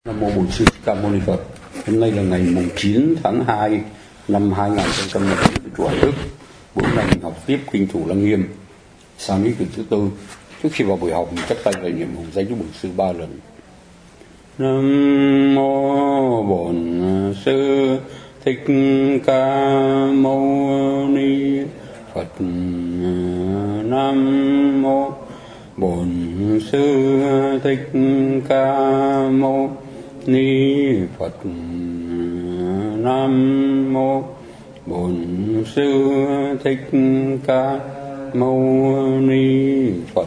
Nam mô Bổn Sư Thích Ca Mâu Ni Phật. Hôm nay là ngày 9 tháng 2 năm 2017 của Hải Đức. Bữa nay mình học tiếp kinh Thủ Lăng Nghiêm, sang lý quyển thứ tư. Trước khi vào buổi học mình chắp tay lại niệm hồng danh của Bổn Sư 3 lần. Nam mô Bổn Sư Thích Ca Mâu Ni Phật. Nam mô Bổn Sư Thích Ca Mâu Ni Phật. Nam mô Bổn Sư Thích Ca Mâu Ni Phật.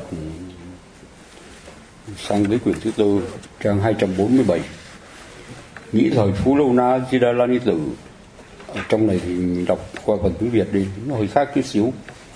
Sang tới quyển thứ tư, trang 247. Nghĩ thời Phú Lâu Na Di Đà La Ni Tử. Ở trong này thì mình đọc qua phần tiếng Việt đi, nó hơi khác chút xíu.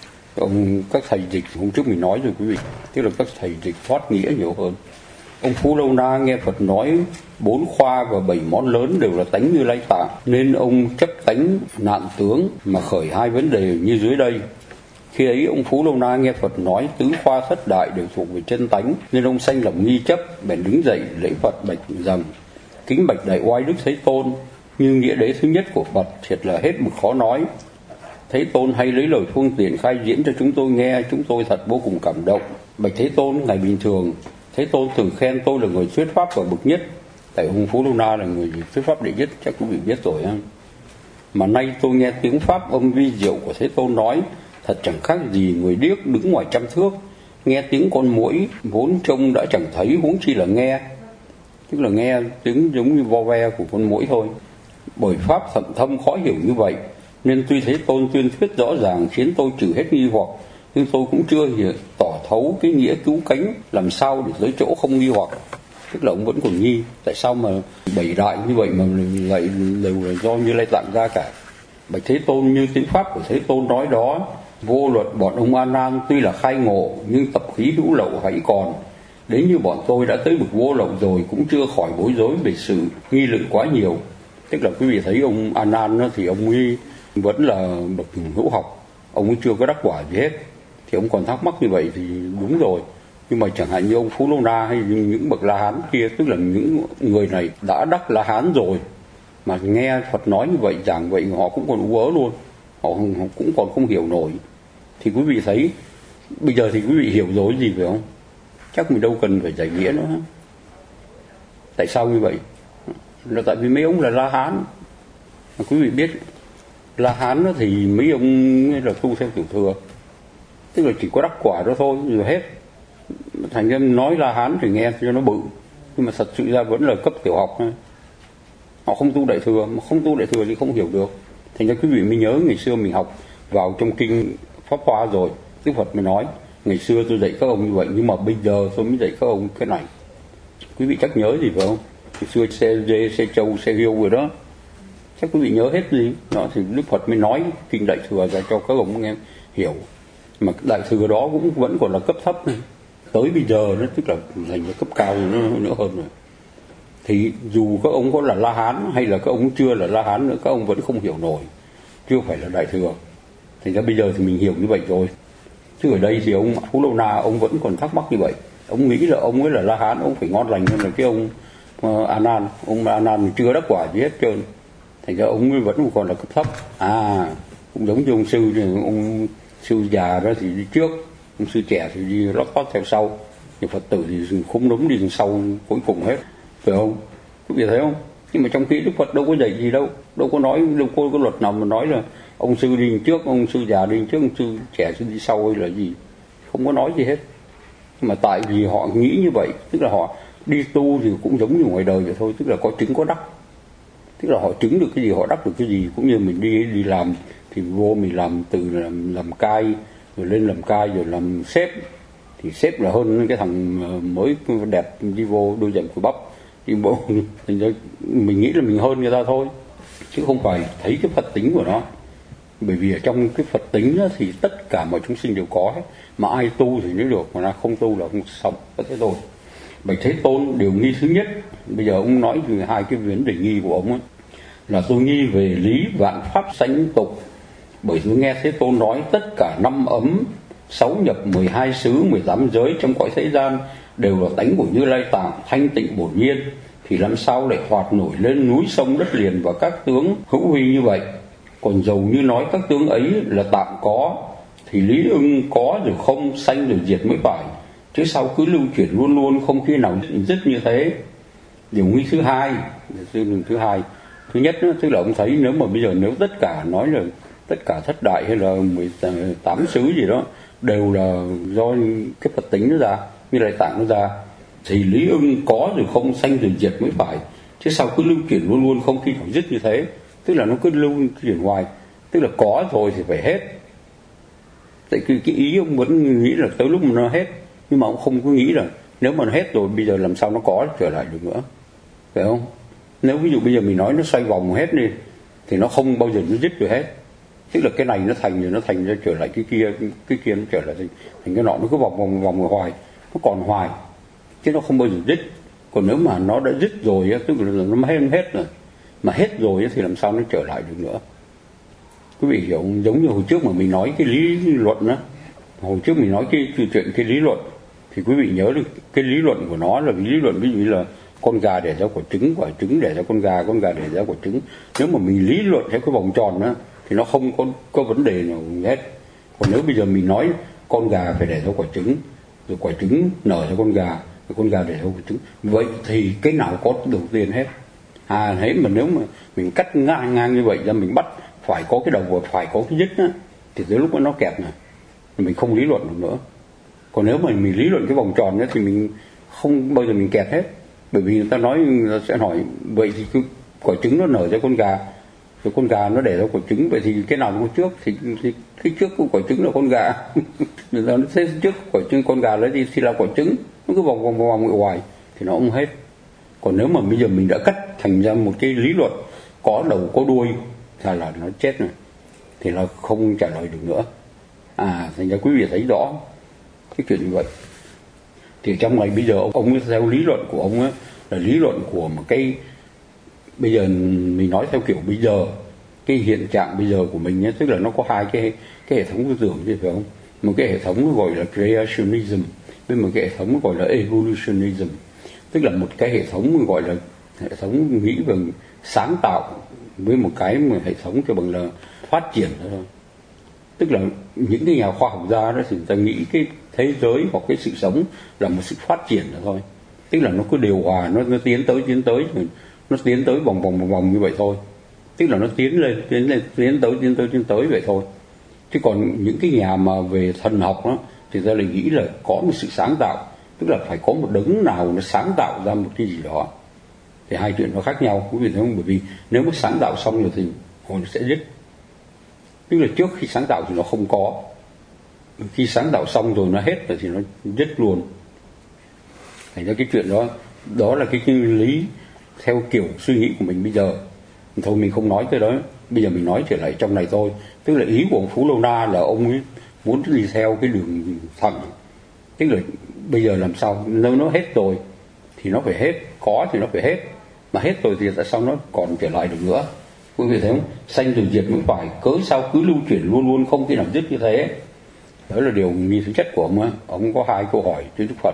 Các thầy dịch hôm trước mình nói rồi quý vị, tức là các thầy dịch thoát nghĩa nhiều hơn. Ông Phú Lâu Na nghe Phật nói 4 khoa và 7 món lớn đều là tánh Như Lai Tạng, nên ông chấp tánh nạn tướng mà khởi 2 vấn đề như dưới đây. Khi ấy ông Phú Lâu Na nghe Phật nói tứ khoa thất đại đều thuộc về chân tánh, nên ông sanh lòng nghi chấp, bèn đứng dậy lễ Phật bạch rằng: kính bạch Đại Oai Đức Thế Tôn, như nghĩa đế thứ nhất của Phật thiệt là hết mực khó nói. Thế Tôn hay lấy lời phương tiện khai diễn cho chúng tôi nghe, chúng tôi thật vô cùng cảm động. Bạch Thế Tôn, ngày bình thường Thế Tôn thường khen tôi là người thuyết pháp và bậc nhất. Tại ông Phú Lâu Na là người thuyết pháp đệ nhất, chắc quý vị biết rồi ha. Mà nay tôi nghe tiếng pháp âm vi diệu của Thế Tôn nói, thật chẳng khác gì người điếc đứng ngoài trăm thước nghe tiếng con muỗi, vốn trông đã chẳng thấy, huống chi là nghe. Tức là nghe tiếng giống như vo ve của con muỗi thôi. Bởi pháp thậm thâm khó hiểu như vậy, nên tuy Thế Tôn tuyên thuyết rõ ràng khiến tôi trừ hết nghi hoặc, nhưng tôi cũng chưa tỏ thấu cái nghĩa cứu cánh làm sao để tới chỗ không nghi hoặc. Tức là ông vẫn còn nghi, tại sao mà 7 đại như vậy mà lại đều là do Như Lai Tạng ra cả. Bạch Thế Tôn, như tiếng pháp của Thế Tôn nói đó, vô luật bọn ông A Nan tuy là khai ngộ, nhưng tập khí hữu lậu hãy còn. Đến như bọn tôi đã tới bực vô lậu rồi, cũng chưa khỏi bối rối về sự nghi luận quá nhiều. Tức là quý vị thấy ông A Nan thì ông ấy vẫn là bậc hữu học, ông ấy chưa có đắc quả gì hết, thì ông còn thắc mắc như vậy thì đúng rồi. Nhưng mà chẳng hạn như ông Phú Lâu Na hay những bậc La Hán kia, tức là những người này đã đắc La Hán rồi mà nghe Phật nói như vậy, giảng vậy họ cũng còn ú ớ luôn, họ cũng còn không hiểu nổi. Thì quý vị thấy bây giờ thì quý vị hiểu rồi gì phải không? Chắc mình đâu cần phải giải nghĩa nữa. Tại sao như vậy? Là tại vì mấy ông là La Hán. Mà quý vị biết La Hán đó thì mấy ông là tu theo tiểu thừa, tức là chỉ có đắc quả đó thôi rồi hết. Thành ra nói La Hán thì nghe cho nó bự, nhưng mà thật sự ra vẫn là cấp tiểu học thôi. Họ không tu đại thừa, mà không tu đại thừa thì không hiểu được. Thành ra quý vị mới nhớ ngày xưa mình học vào trong kinh Pháp Hoa rồi, Đức Phật mới nói ngày xưa tôi dạy các ông như vậy, nhưng mà bây giờ tôi mới dạy các ông cái này. Quý vị chắc nhớ gì phải không? Ngày xưa xe dê, xe trâu, xe hiêu rồi đó, chắc quý vị nhớ hết gì đó. Thì Đức Phật mới nói kinh đại thừa ra cho các ông nghe hiểu. Mà đại thừa đó cũng vẫn còn là cấp thấp này. Tới bây giờ nó tức là thành ra cấp cao nữa hơn rồi. Thì dù các ông có là La Hán hay là các ông chưa là La Hán nữa, các ông vẫn không hiểu nổi, chưa phải là đại thừa. Thành ra bây giờ thì mình hiểu như vậy rồi. Chứ ở đây thì ông Phú Lâu Na ông vẫn còn thắc mắc như vậy. Ông nghĩ là ông ấy là La Hán, ông phải ngon lành hơn là cái ông A Nan. Ông A Nan chưa đắc quả gì hết trơn. Thành ra ông ấy vẫn còn là cấp thấp. Cũng giống như ông sư, ông sư già đó thì đi trước, ông sư trẻ thì đi lót tót theo sau, thì Phật tử thì không đúng đi sau cuối cùng hết, phải không? Quý vị thấy không? Nhưng mà trong khi Đức Phật đâu có dạy gì đâu, đâu có nói, đâu có luật nào mà nói là ông sư đi trước, ông sư già đi trước, ông sư trẻ đi sau hay là gì, không có nói gì hết. Nhưng mà tại vì họ nghĩ như vậy, tức là họ đi tu thì cũng giống như ngoài đời vậy thôi, tức là có chứng có đắc. Tức là họ chứng được cái gì, họ đắc được cái gì. Cũng như mình đi làm thì vô mình làm từ làm cai rồi lên làm cai rồi làm sếp, thì sếp là hơn cái thằng mới đẹp đi vô đôi giày của bắp đi bộ. Thành ra mình nghĩ là mình hơn người ta thôi, chứ không phải thấy cái Phật tính của nó. Bởi vì ở trong cái Phật tính đó, thì tất cả mọi chúng sinh đều có hết. Mà ai tu thì mới được, mà nó không tu là không xong. Có thế thôi. Bạch Thế Tôn, điều nghi thứ nhất, bây giờ ông nói về 2 cái vấn đề nghi của ông ấy, là tôi nghi về lý vạn pháp sanh tục. Bởi tôi nghe Thế Tôn nói tất cả 5 ấm, 6 nhập, 12 xứ, 18 giới trong cõi thế gian đều là tánh của Như Lai Tạng, thanh tịnh bổn nhiên, thì làm sao lại thoạt nổi lên núi sông đất liền và các tướng hữu huy như vậy. Còn dầu như nói các tướng ấy là tạm có, thì lý ưng có rồi không, sanh rồi diệt mới phải, chứ sao cứ lưu chuyển luôn luôn không khi nào dứt như thế. Điều nghi thứ hai, thứ nhất tức là ông thấy nếu mà bây giờ nếu tất cả nói là tất cả thất đại hay là 18 xứ gì đó đều là do cái Phật tính nó ra, như Đại Tạng nó ra, thì lý ưng có rồi không, sanh rồi diệt mới phải, chứ sao cứ lưu chuyển luôn luôn không khi nào dứt như thế. Tức là nó cứ lưu chuyển hoài, tức là có rồi thì phải hết. Tại cái ý ông vẫn nghĩ là tới lúc mà nó hết, nhưng mà ông không có nghĩ là nếu mà nó hết rồi bây giờ làm sao nó có trở lại được nữa, phải không? Nếu ví dụ bây giờ mình nói nó xoay vòng hết đi thì nó không bao giờ nó dứt được hết. Tức là cái này nó thành rồi nó thành ra trở lại cái kia nó trở lại thành cái nọ, nó cứ vòng hoài, nó còn hoài chứ nó không bao giờ dứt. Còn nếu mà nó đã dứt rồi tức là nó hết rồi, mà hết rồi thì làm sao nó trở lại được nữa. Quý vị hiểu, giống như hồi trước mà mình nói cái lý luận đó, hồi trước mình nói cái chuyện cái lý luận thì quý vị nhớ được cái lý luận của nó là cái lý luận ví dụ như là con gà đẻ ra quả trứng đẻ ra con gà đẻ ra quả trứng. Nếu mà mình lý luận theo cái vòng tròn đó thì nó không có vấn đề nào hết. Còn nếu bây giờ mình nói con gà phải đẻ ra quả trứng, rồi quả trứng nở ra con gà, rồi con gà đẻ ra quả trứng, vậy thì cái nào có đầu tiên hết? Thế mà nếu mà mình cắt ngang như vậy ra, mình bắt phải có cái đầu và phải có cái dứt á, thì tới lúc nó kẹt này mình không lý luận được nữa. Còn nếu mà mình lý luận cái vòng tròn đó thì mình không bao giờ mình kẹt hết. Bởi vì người ta nói, người ta sẽ hỏi vậy thì cái quả trứng nó nở ra con gà, rồi con gà nó đẻ ra quả trứng, vậy thì cái nào nó trước? Thì cái trước của quả trứng là con gà. Người ta nói trước quả trứng con gà lấy thì là quả trứng, nó cứ vòng hoài thì nó không hết. Còn nếu mà bây giờ mình đã cắt thành ra một cái lý luận có đầu có đuôi là nó chết rồi, thì nó không trả lời được nữa. Thành ra quý vị thấy rõ cái chuyện như vậy. Thì trong này bây giờ ông theo lý luận của ông ấy, là lý luận của một cái, bây giờ mình nói theo kiểu bây giờ cái hiện trạng bây giờ của mình ấy, tức là nó có hai cái hệ thống tư tưởng chứ, phải không? Một cái hệ thống gọi là creationism, với một cái hệ thống gọi là evolutionism. Tức là một cái hệ thống gọi là hệ thống nghĩ về sáng tạo, với một cái hệ thống cho bằng là phát triển thôi. Tức là những cái nhà khoa học gia đó thì người ta nghĩ cái thế giới hoặc cái sự sống là một sự phát triển đó thôi. Tức là nó cứ điều hòa, nó tiến tới, nó tiến tới vòng như vậy thôi. Tức là nó tiến tới vậy thôi. Chứ còn những cái nhà mà về thần học đó thì ta lại nghĩ là có một sự sáng tạo, tức là phải có một đấng nào nó sáng tạo ra một cái gì đó. Thì hai chuyện nó khác nhau, quý vị thấy không? Bởi vì nếu mà sáng tạo xong rồi thì nó sẽ dứt. Tức là trước khi sáng tạo thì nó không có, khi sáng tạo xong rồi nó hết rồi thì nó dứt luôn. Thành ra cái chuyện đó là cái lý theo kiểu suy nghĩ của mình bây giờ. Thôi mình không nói tới đó, bây giờ mình nói trở lại trong này thôi. Tức là ý của ông Phú Lâu Na là ông ấy muốn đi theo cái đường thẳng. Tức là bây giờ làm sao nếu nó hết rồi thì nó phải hết, có thì nó phải hết, mà hết rồi thì tại sao nó còn trở lại được nữa? Quý vị thấy không? Sanh rồi diệt mới phải, cớ sao cứ lưu chuyển luôn luôn không khi nào dứt như thế? Đó là điều nghi thứ nhất của ông ấy. Ông có hai câu hỏi với Đức Phật.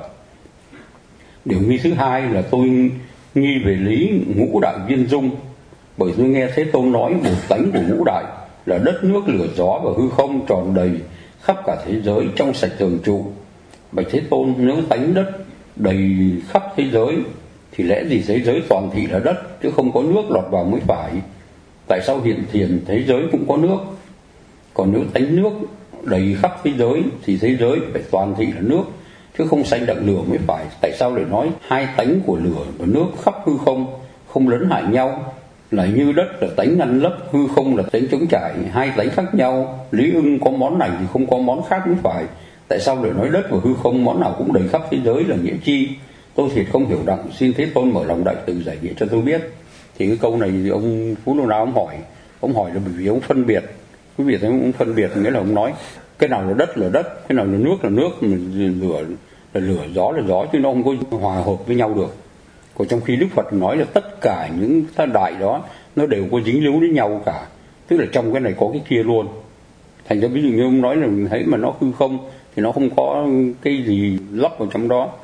Điều nghi thứ hai là tôi nghi về lý ngũ đại viên dung, bởi tôi nghe Thế Tôn nói một tánh của ngũ đại là đất nước lửa gió và hư không tròn đầy khắp cả thế giới trong sạch thường trụ. Bạch Thế Tôn, nếu tánh đất đầy khắp thế giới thì lẽ gì thế giới toàn thị là đất chứ không có nước lọt vào mới phải? Tại sao hiện tiền thế giới cũng có nước? Còn nếu tánh nước đầy khắp thế giới thì thế giới phải toàn thị là nước chứ không sanh đặng lửa mới phải. Tại sao lại nói hai tánh của lửa và nước khắp hư không không lấn hại nhau? Là như đất là tánh ngăn lấp, hư không là tánh chống trải, hai tánh khác nhau. Lý ưng có món này thì không có món khác mới phải. Tại sao lại nói đất và hư không món nào cũng đầy khắp thế giới là nghĩa chi? Tôi thiệt không hiểu đặng, xin Thế Tôn mở lòng đại từ giải nghĩa cho tôi biết. Thì cái câu này thì ông Phú Lâu Na ông hỏi là bởi vì ông phân biệt. Quý vị thấy ông phân biệt nghĩa là ông nói cái nào là đất, cái nào là nước, lửa là lửa, gió là gió, chứ nó không có hòa hợp với nhau được. Còn trong khi Đức Phật nói là tất cả những thất đại đó nó đều có dính líu đến nhau cả, tức là trong cái này có cái kia luôn. Thành ra ví dụ như ông nói là thấy mà nó hư không thì nó không có cái gì lấp vào trong đó,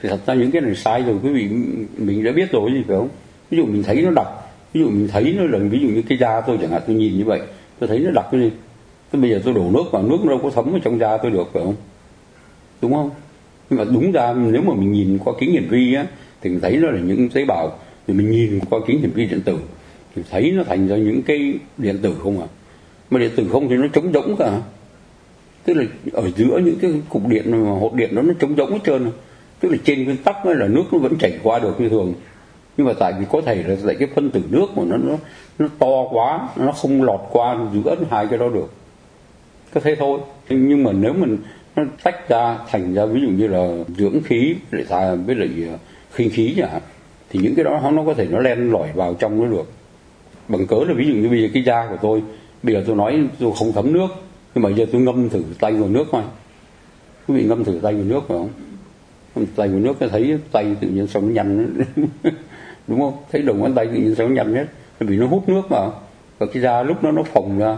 thì thật ra những cái này sai rồi quý vị, mình đã biết rồi gì phải không? Ví dụ mình thấy nó đặc, ví dụ mình thấy nó là ví dụ như cái da tôi chẳng hạn, tôi nhìn như vậy tôi thấy nó đặc cái gì, tôi bây giờ tôi đổ nước vào, nước nó đâu có thấm vào trong da tôi được phải không? Đúng không? Nhưng mà đúng ra nếu mà mình nhìn qua kính hiển vi á thì mình thấy nó là những tế bào, thì mình nhìn qua kính hiển vi điện tử thì thấy nó thành ra những cái điện tử không à. Mà điện tử không thì nó trống rỗng cả, tức là ở giữa những cái cục điện mà hột điện nó trống rỗng hết trơn, tức là trên nguyên tắc là nước nó vẫn chảy qua được như thường, nhưng mà tại vì có thể là tại cái phân tử nước của nó to quá, nó không lọt qua giữa hai cái đó được, có thế thôi. Nhưng mà nếu mình nó tách ra thành ra ví dụ như là dưỡng khí với lại khinh khí chẳng hạn, thì những cái đó nó có thể nó len lỏi vào trong nó được. Bằng cớ là ví dụ như bây giờ cái da của tôi, bây giờ tôi nói tôi không thấm nước, nhưng mà giờ tôi ngâm thử tay vào nước thôi, quý vị ngâm thử tay vào nước phải không? Ngâm tay vào nước thấy tay tự nhiên sao nó nhăn đúng không? Thấy đầu ngón tay tự nhiên sao nó nhăn hết, vì nó hút nước mà. Và cái da lúc nó phồng ra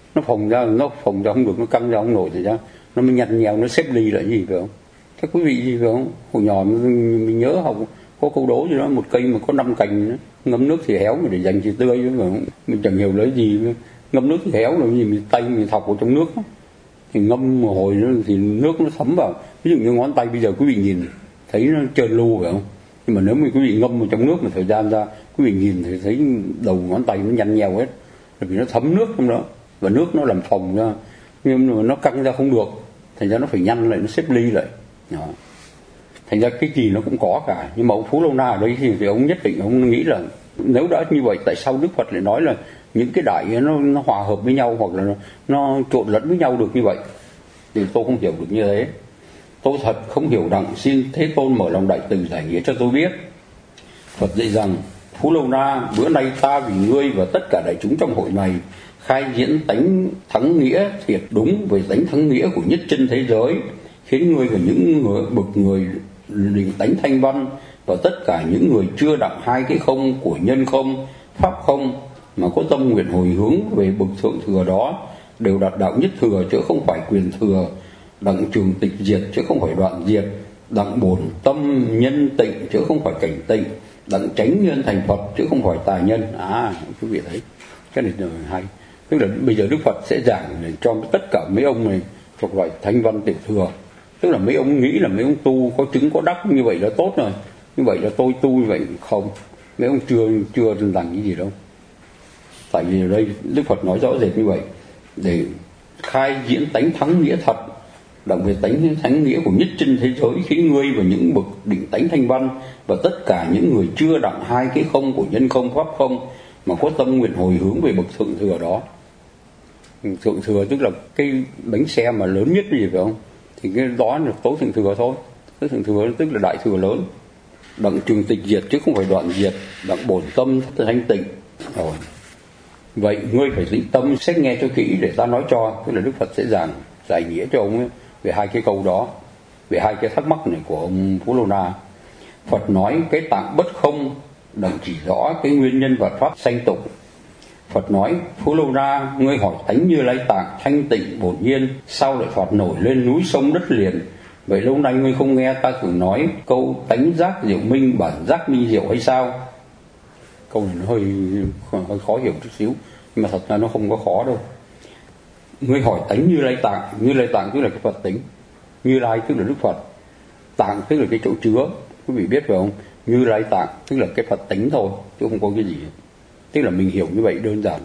không được, nó căng ra không nổi thì ra nó mới nhăn nheo, nó xếp ly lại gì phải không? Các quý vị gì phải không? Hồi nhỏ mình nhớ học có câu đố gì đó, một cây mà có 5 cành đó, ngâm nước thì héo mà để dành thì tươi chứ phải không? Mình chẳng hiểu lấy gì nữa. Ngâm nước thì héo là gì, mình tay mình thọc vào trong nước đó. Thì ngâm một hồi nữa thì nước nó thấm vào, ví dụ như ngón tay bây giờ quý vị nhìn thấy nó trơn lu phải không? Nhưng mà nếu mà quý vị ngâm vào trong nước mà thời gian ra, quý vị nhìn thì thấy đầu ngón tay nó nhăn nheo hết, vì nó thấm nước trong đó và nước nó làm phồng ra, nhưng mà nó căng ra không được, thành ra nó phải nhăn lại, nó xếp ly lại đó. Thành ra cái gì nó cũng có cả. Nhưng mà ông Phú Lâu Na ở đây thì ông nhất định ông nghĩ là nếu đã như vậy, tại sao Đức Phật lại nói là những cái đại nó hòa hợp với nhau, hoặc là nó trộn lẫn với nhau được như vậy? Thì tôi không hiểu được như thế. Tôi thật không hiểu đặng, xin Thế Tôn mở lòng đại từ giải nghĩa cho tôi biết. Phật dạy rằng: Phú Lâu Na, bữa nay ta vì ngươi và tất cả đại chúng trong hội này khai diễn tánh thắng nghĩa thiệt đúng về tánh thắng nghĩa của nhất chân thế giới, khiến ngươi và những bậc người định tánh thanh văn và tất cả những người chưa đặng hai cái không của nhân không, pháp không, mà có tâm nguyện hồi hướng về bậc thượng thừa đó, đều đạt đạo nhất thừa chứ không phải quyền thừa, đặng trường tịch diệt chứ không phải đoạn diệt, đặng bổn tâm nhân tịnh chứ không phải cảnh tịnh, đặng tránh nhân thành Phật chứ không phải tà nhân. Quý vị thấy cái này là hay. Tức là bây giờ Đức Phật sẽ giảng để cho tất cả mấy ông này thuộc loại thanh văn tiểu thừa. Tức là mấy ông nghĩ là mấy ông tu có chứng có đắc như vậy là tốt rồi, như vậy là tôi tu như vậy không, mấy ông chưa làm cái gì đâu. Tại vì ở đây Đức Phật nói rõ rệt như vậy để khai diễn tánh thắng nghĩa thật, đặng về tánh thắng nghĩa của nhất chân thế giới, khiến ngươi và những bậc định tánh thanh văn và tất cả những người chưa đặng hai cái không của nhân không pháp không, mà có tâm nguyện hồi hướng về bậc thượng thừa đó. Thượng thừa tức là cái bánh xe mà lớn nhất gì phải không? Thì cái đó là tối thượng thừa thôi. Tối thượng thừa tức là đại thừa lớn. Đặng trường tịch diệt chứ không phải đoạn diệt, đặng bổn tâm thanh tịnh. Rồi. Vậy ngươi phải tĩnh tâm xét nghe cho kỹ để ta nói cho. Tức là Đức Phật sẽ giải nghĩa cho ông ấy về hai cái câu đó, về hai cái thắc mắc này của ông Phú Lâu Na. Phật nói cái tạng bất không đặng chỉ rõ cái nguyên nhân và pháp sanh tục. Phật nói: Phú Lâu Na, ngươi hỏi tánh Như Lai Tạng thanh tịnh bổn nhiên, sao lại thoát nổi lên núi sông đất liền? Vậy lâu nay ngươi không nghe ta thường nói câu tánh giác diệu minh, bản giác minh diệu hay sao? Câu này nó hơi khó hiểu chút xíu, nhưng mà thật ra nó không có khó đâu. Ngươi hỏi tánh Như Lai Tạng. Như Lai Tạng tức là cái Phật tính, Như Lai tức là Đức Phật, Tạng tức là cái chỗ chứa. Quý vị biết phải không? Như Lai Tạng tức là cái Phật tính thôi, chứ không có cái gì. Tức là mình hiểu như vậy đơn giản.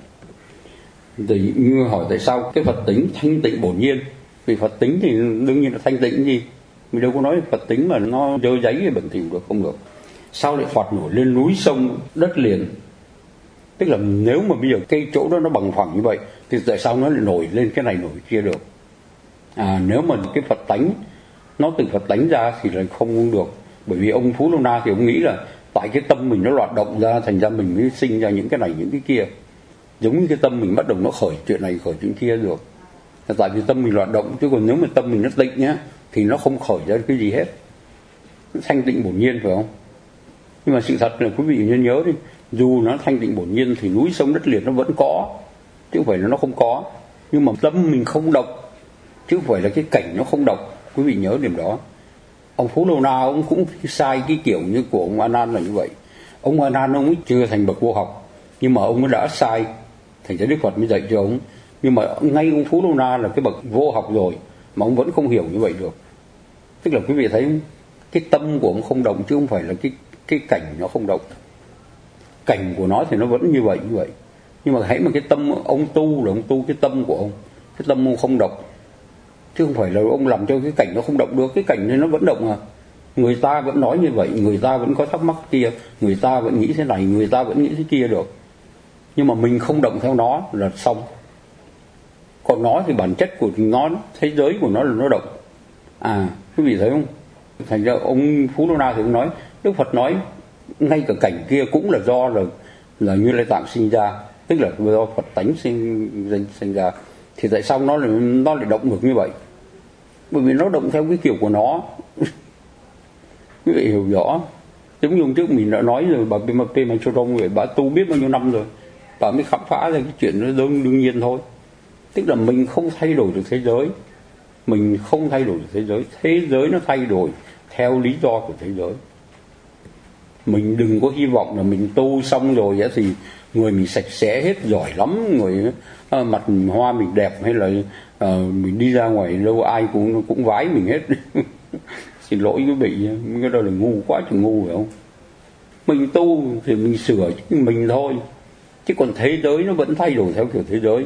Thì như hỏi tại sao cái Phật tính thanh tịnh bổn nhiên? Vì Phật tính thì đương nhiên là thanh tịnh gì, mình đâu có nói Phật tính mà nó dơ giấy hay bẩn thỉu được, không được. Sao lại thoát nổi lên núi sông đất liền? Tức là nếu mà bây giờ cái chỗ đó nó bằng phẳng như vậy thì tại sao nó lại nổi lên cái này nổi kia được? Nếu mà cái Phật tánh nó từ Phật tánh ra thì là không được. Bởi vì ông Phú Lâu Na thì ông nghĩ là tại cái tâm mình nó loạn động ra, thành ra mình mới sinh ra những cái này những cái kia. Giống như cái tâm mình bắt đầu nó khởi chuyện này khởi chuyện kia được, là tại vì tâm mình loạn động. Chứ còn nếu mà tâm mình nó tịnh nhá thì nó không khởi ra cái gì hết, nó thanh tịnh bổn nhiên phải không? Nhưng mà sự thật là quý vị nên nhớ đi, dù nó thanh tịnh bổn nhiên thì núi sông đất liền nó vẫn có, chứ không phải là nó không có. Nhưng mà tâm mình không độc, chứ không phải là cái cảnh nó không độc. Quý vị nhớ điểm đó. Ông Phú Lâu Na ông cũng sai cái kiểu như của ông A Nan là như vậy. Ông A Nan ông ấy chưa thành bậc vô học, nhưng mà ông ấy đã sai, thành ra Đức Phật mới dạy cho ông. Nhưng mà ngay ông Phú Lâu Na là cái bậc vô học rồi mà ông vẫn không hiểu như vậy được. Tức là quý vị thấy cái tâm của ông không động, chứ không phải là cái cảnh nó không động. Cảnh của nó thì nó vẫn như vậy. Nhưng mà hãy mà cái tâm ông tu là ông tu cái tâm của ông, cái tâm ông không động, chứ không phải là ông làm cho cái cảnh nó không động được. Cái cảnh này nó vẫn động à. Người ta vẫn nói như vậy, người ta vẫn có thắc mắc kia, người ta vẫn nghĩ thế này, người ta vẫn nghĩ thế kia được. Nhưng mà mình không động theo nó là xong. Còn nó thì bản chất của nó, thế giới của nó là nó động. Quý vị thấy không? Thành ra ông Phú Lâu Na thì ông nói, Đức Phật nói ngay cả cảnh kia cũng là do là Như Lai Tạng sinh ra, tức là do Phật tánh sinh ra. Thì tại sao nó lại động được như vậy? Bởi vì nó động theo cái kiểu của nó. Quý vị hiểu rõ. Giống như hôm trước mình đã nói rồi, bà Pema Chodong vậy, bà tu biết bao nhiêu năm rồi, bà mới khám phá ra cái chuyện nó đương nhiên thôi. Tức là mình không thay đổi được thế giới, mình không thay đổi được thế giới, thế giới nó thay đổi theo lý do của thế giới. Mình đừng có hy vọng là mình tu xong rồi thì người mình sạch sẽ hết, giỏi lắm, người mặt hoa mình đẹp, hay là mình đi ra ngoài đâu ai cũng vái mình hết. Xin lỗi quý vị, cái đó là ngu quá chừng ngu, phải không? Mình tu thì mình sửa mình thôi, chứ còn thế giới nó vẫn thay đổi theo kiểu thế giới.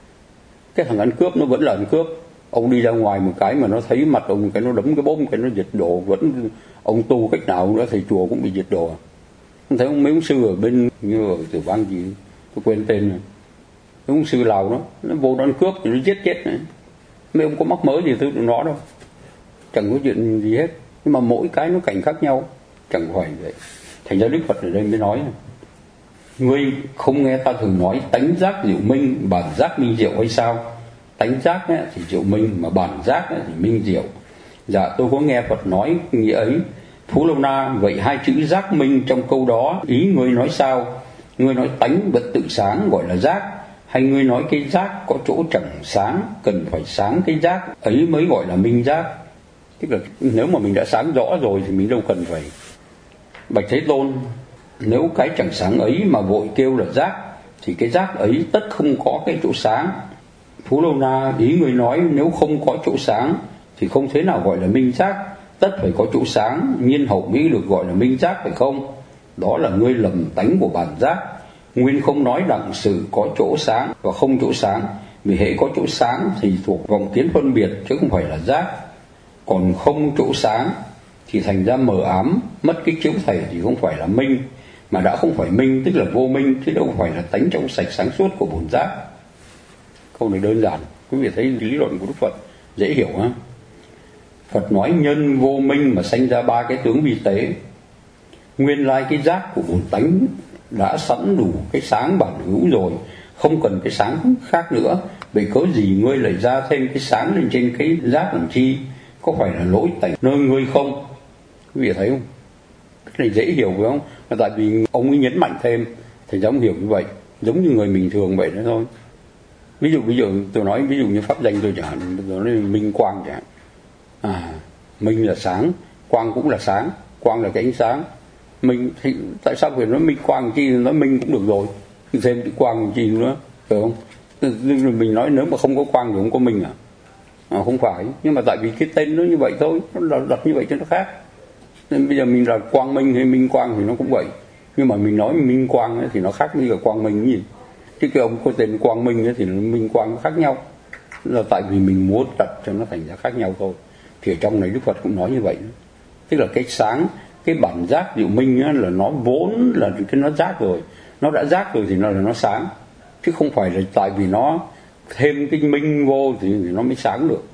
Cái thằng ăn cướp nó vẫn là ăn cướp, ông đi ra ngoài một cái mà nó thấy mặt ông cái nó đấm cái bốp cái nó giật đồ, vẫn ông tu cách nào nữa thầy chùa cũng bị giật đồ. Không thấy ông mấy ông sư ở bên như ở Tử Văn gì tôi quên tên rồi, mấy ông sư Lào đó nó vô nó ăn cướp thì nó giết chết này. Mấy ông có mắc mớ gì từ nó đâu, chẳng có chuyện gì hết. Nhưng mà mỗi cái nó cảnh khác nhau, chẳng phải vậy. Thành ra Đức Phật ở đây mới nói, ngươi không nghe ta thường nói tánh giác diệu minh, bản giác minh diệu hay sao? Tánh giác thì diệu minh, mà bản giác thì minh diệu. Dạ tôi có nghe Phật nói nghĩa ấy. Phú Lâu Na, vậy hai chữ giác minh trong câu đó ý ngươi nói sao? Ngươi nói tánh vật tự sáng gọi là giác, hay ngươi nói cái giác có chỗ chẳng sáng, cần phải sáng cái giác ấy mới gọi là minh giác? Tức là nếu mà mình đã sáng rõ rồi thì mình đâu cần phải. Bạch Thế Tôn, nếu cái chẳng sáng ấy mà vội kêu là giác, thì cái giác ấy tất không có cái chỗ sáng. Phú Lâu Na, ý người nói nếu không có chỗ sáng thì không thế nào gọi là minh giác, tất phải có chỗ sáng, nhiên hậu mới được gọi là minh giác, phải không? Đó là ngươi lầm tánh của bản giác. Nguyên không nói đặng sự có chỗ sáng và không chỗ sáng, vì hễ có chỗ sáng thì thuộc vọng kiến phân biệt, chứ không phải là giác. Còn không chỗ sáng thì thành ra mờ ám, mất cái chiếu thầy thì không phải là minh, mà đã không phải minh tức là vô minh, chứ đâu phải là tánh trong sạch sáng suốt của bổn giác. Câu này đơn giản, quý vị thấy lý luận của Đức Phật dễ hiểu ha. Phật nói nhân vô minh mà sanh ra ba cái tướng vi tế. Nguyên lai cái giác của bổn tánh đã sẵn đủ cái sáng bản hữu rồi, không cần cái sáng khác nữa. Vậy cớ gì ngươi lại ra thêm cái sáng lên trên cái giác làm chi? Có phải là lỗi tại nơi ngươi không? Quý vị thấy không? Cái này dễ hiểu phải không? Là tại vì ông ấy nhấn mạnh thêm, thì giống hiểu như vậy, giống như người bình thường vậy đó thôi. Ví dụ tôi nói ví dụ như pháp danh tôi chẳng hạn, tôi nói minh quang chẳng hạn. Minh là sáng, quang cũng là sáng, quang là cái ánh sáng. Mình thì tại sao phải nói minh quang chi, nói minh cũng được rồi, thêm cái quang chi nữa, phải không? Mình nói nếu mà không có quang thì không có minh không phải, nhưng mà tại vì cái tên nó như vậy thôi, nó đặt như vậy cho nó khác. Nên bây giờ mình là quang minh hay minh quang thì nó cũng vậy, nhưng mà mình nói minh quang ấy, thì nó khác với cả quang minh cái gì. Chứ cái ông có tên quang minh ấy, thì minh quang nó khác nhau, là tại vì mình muốn đặt cho nó thành ra khác nhau thôi. Thì ở trong này Đức Phật cũng nói như vậy, tức là cái sáng, cái bản giác diệu minh ấy, là nó vốn là cái nó giác rồi, nó đã giác rồi thì nó là nó sáng, chứ không phải là tại vì nó thêm cái minh vô thì nó mới sáng được.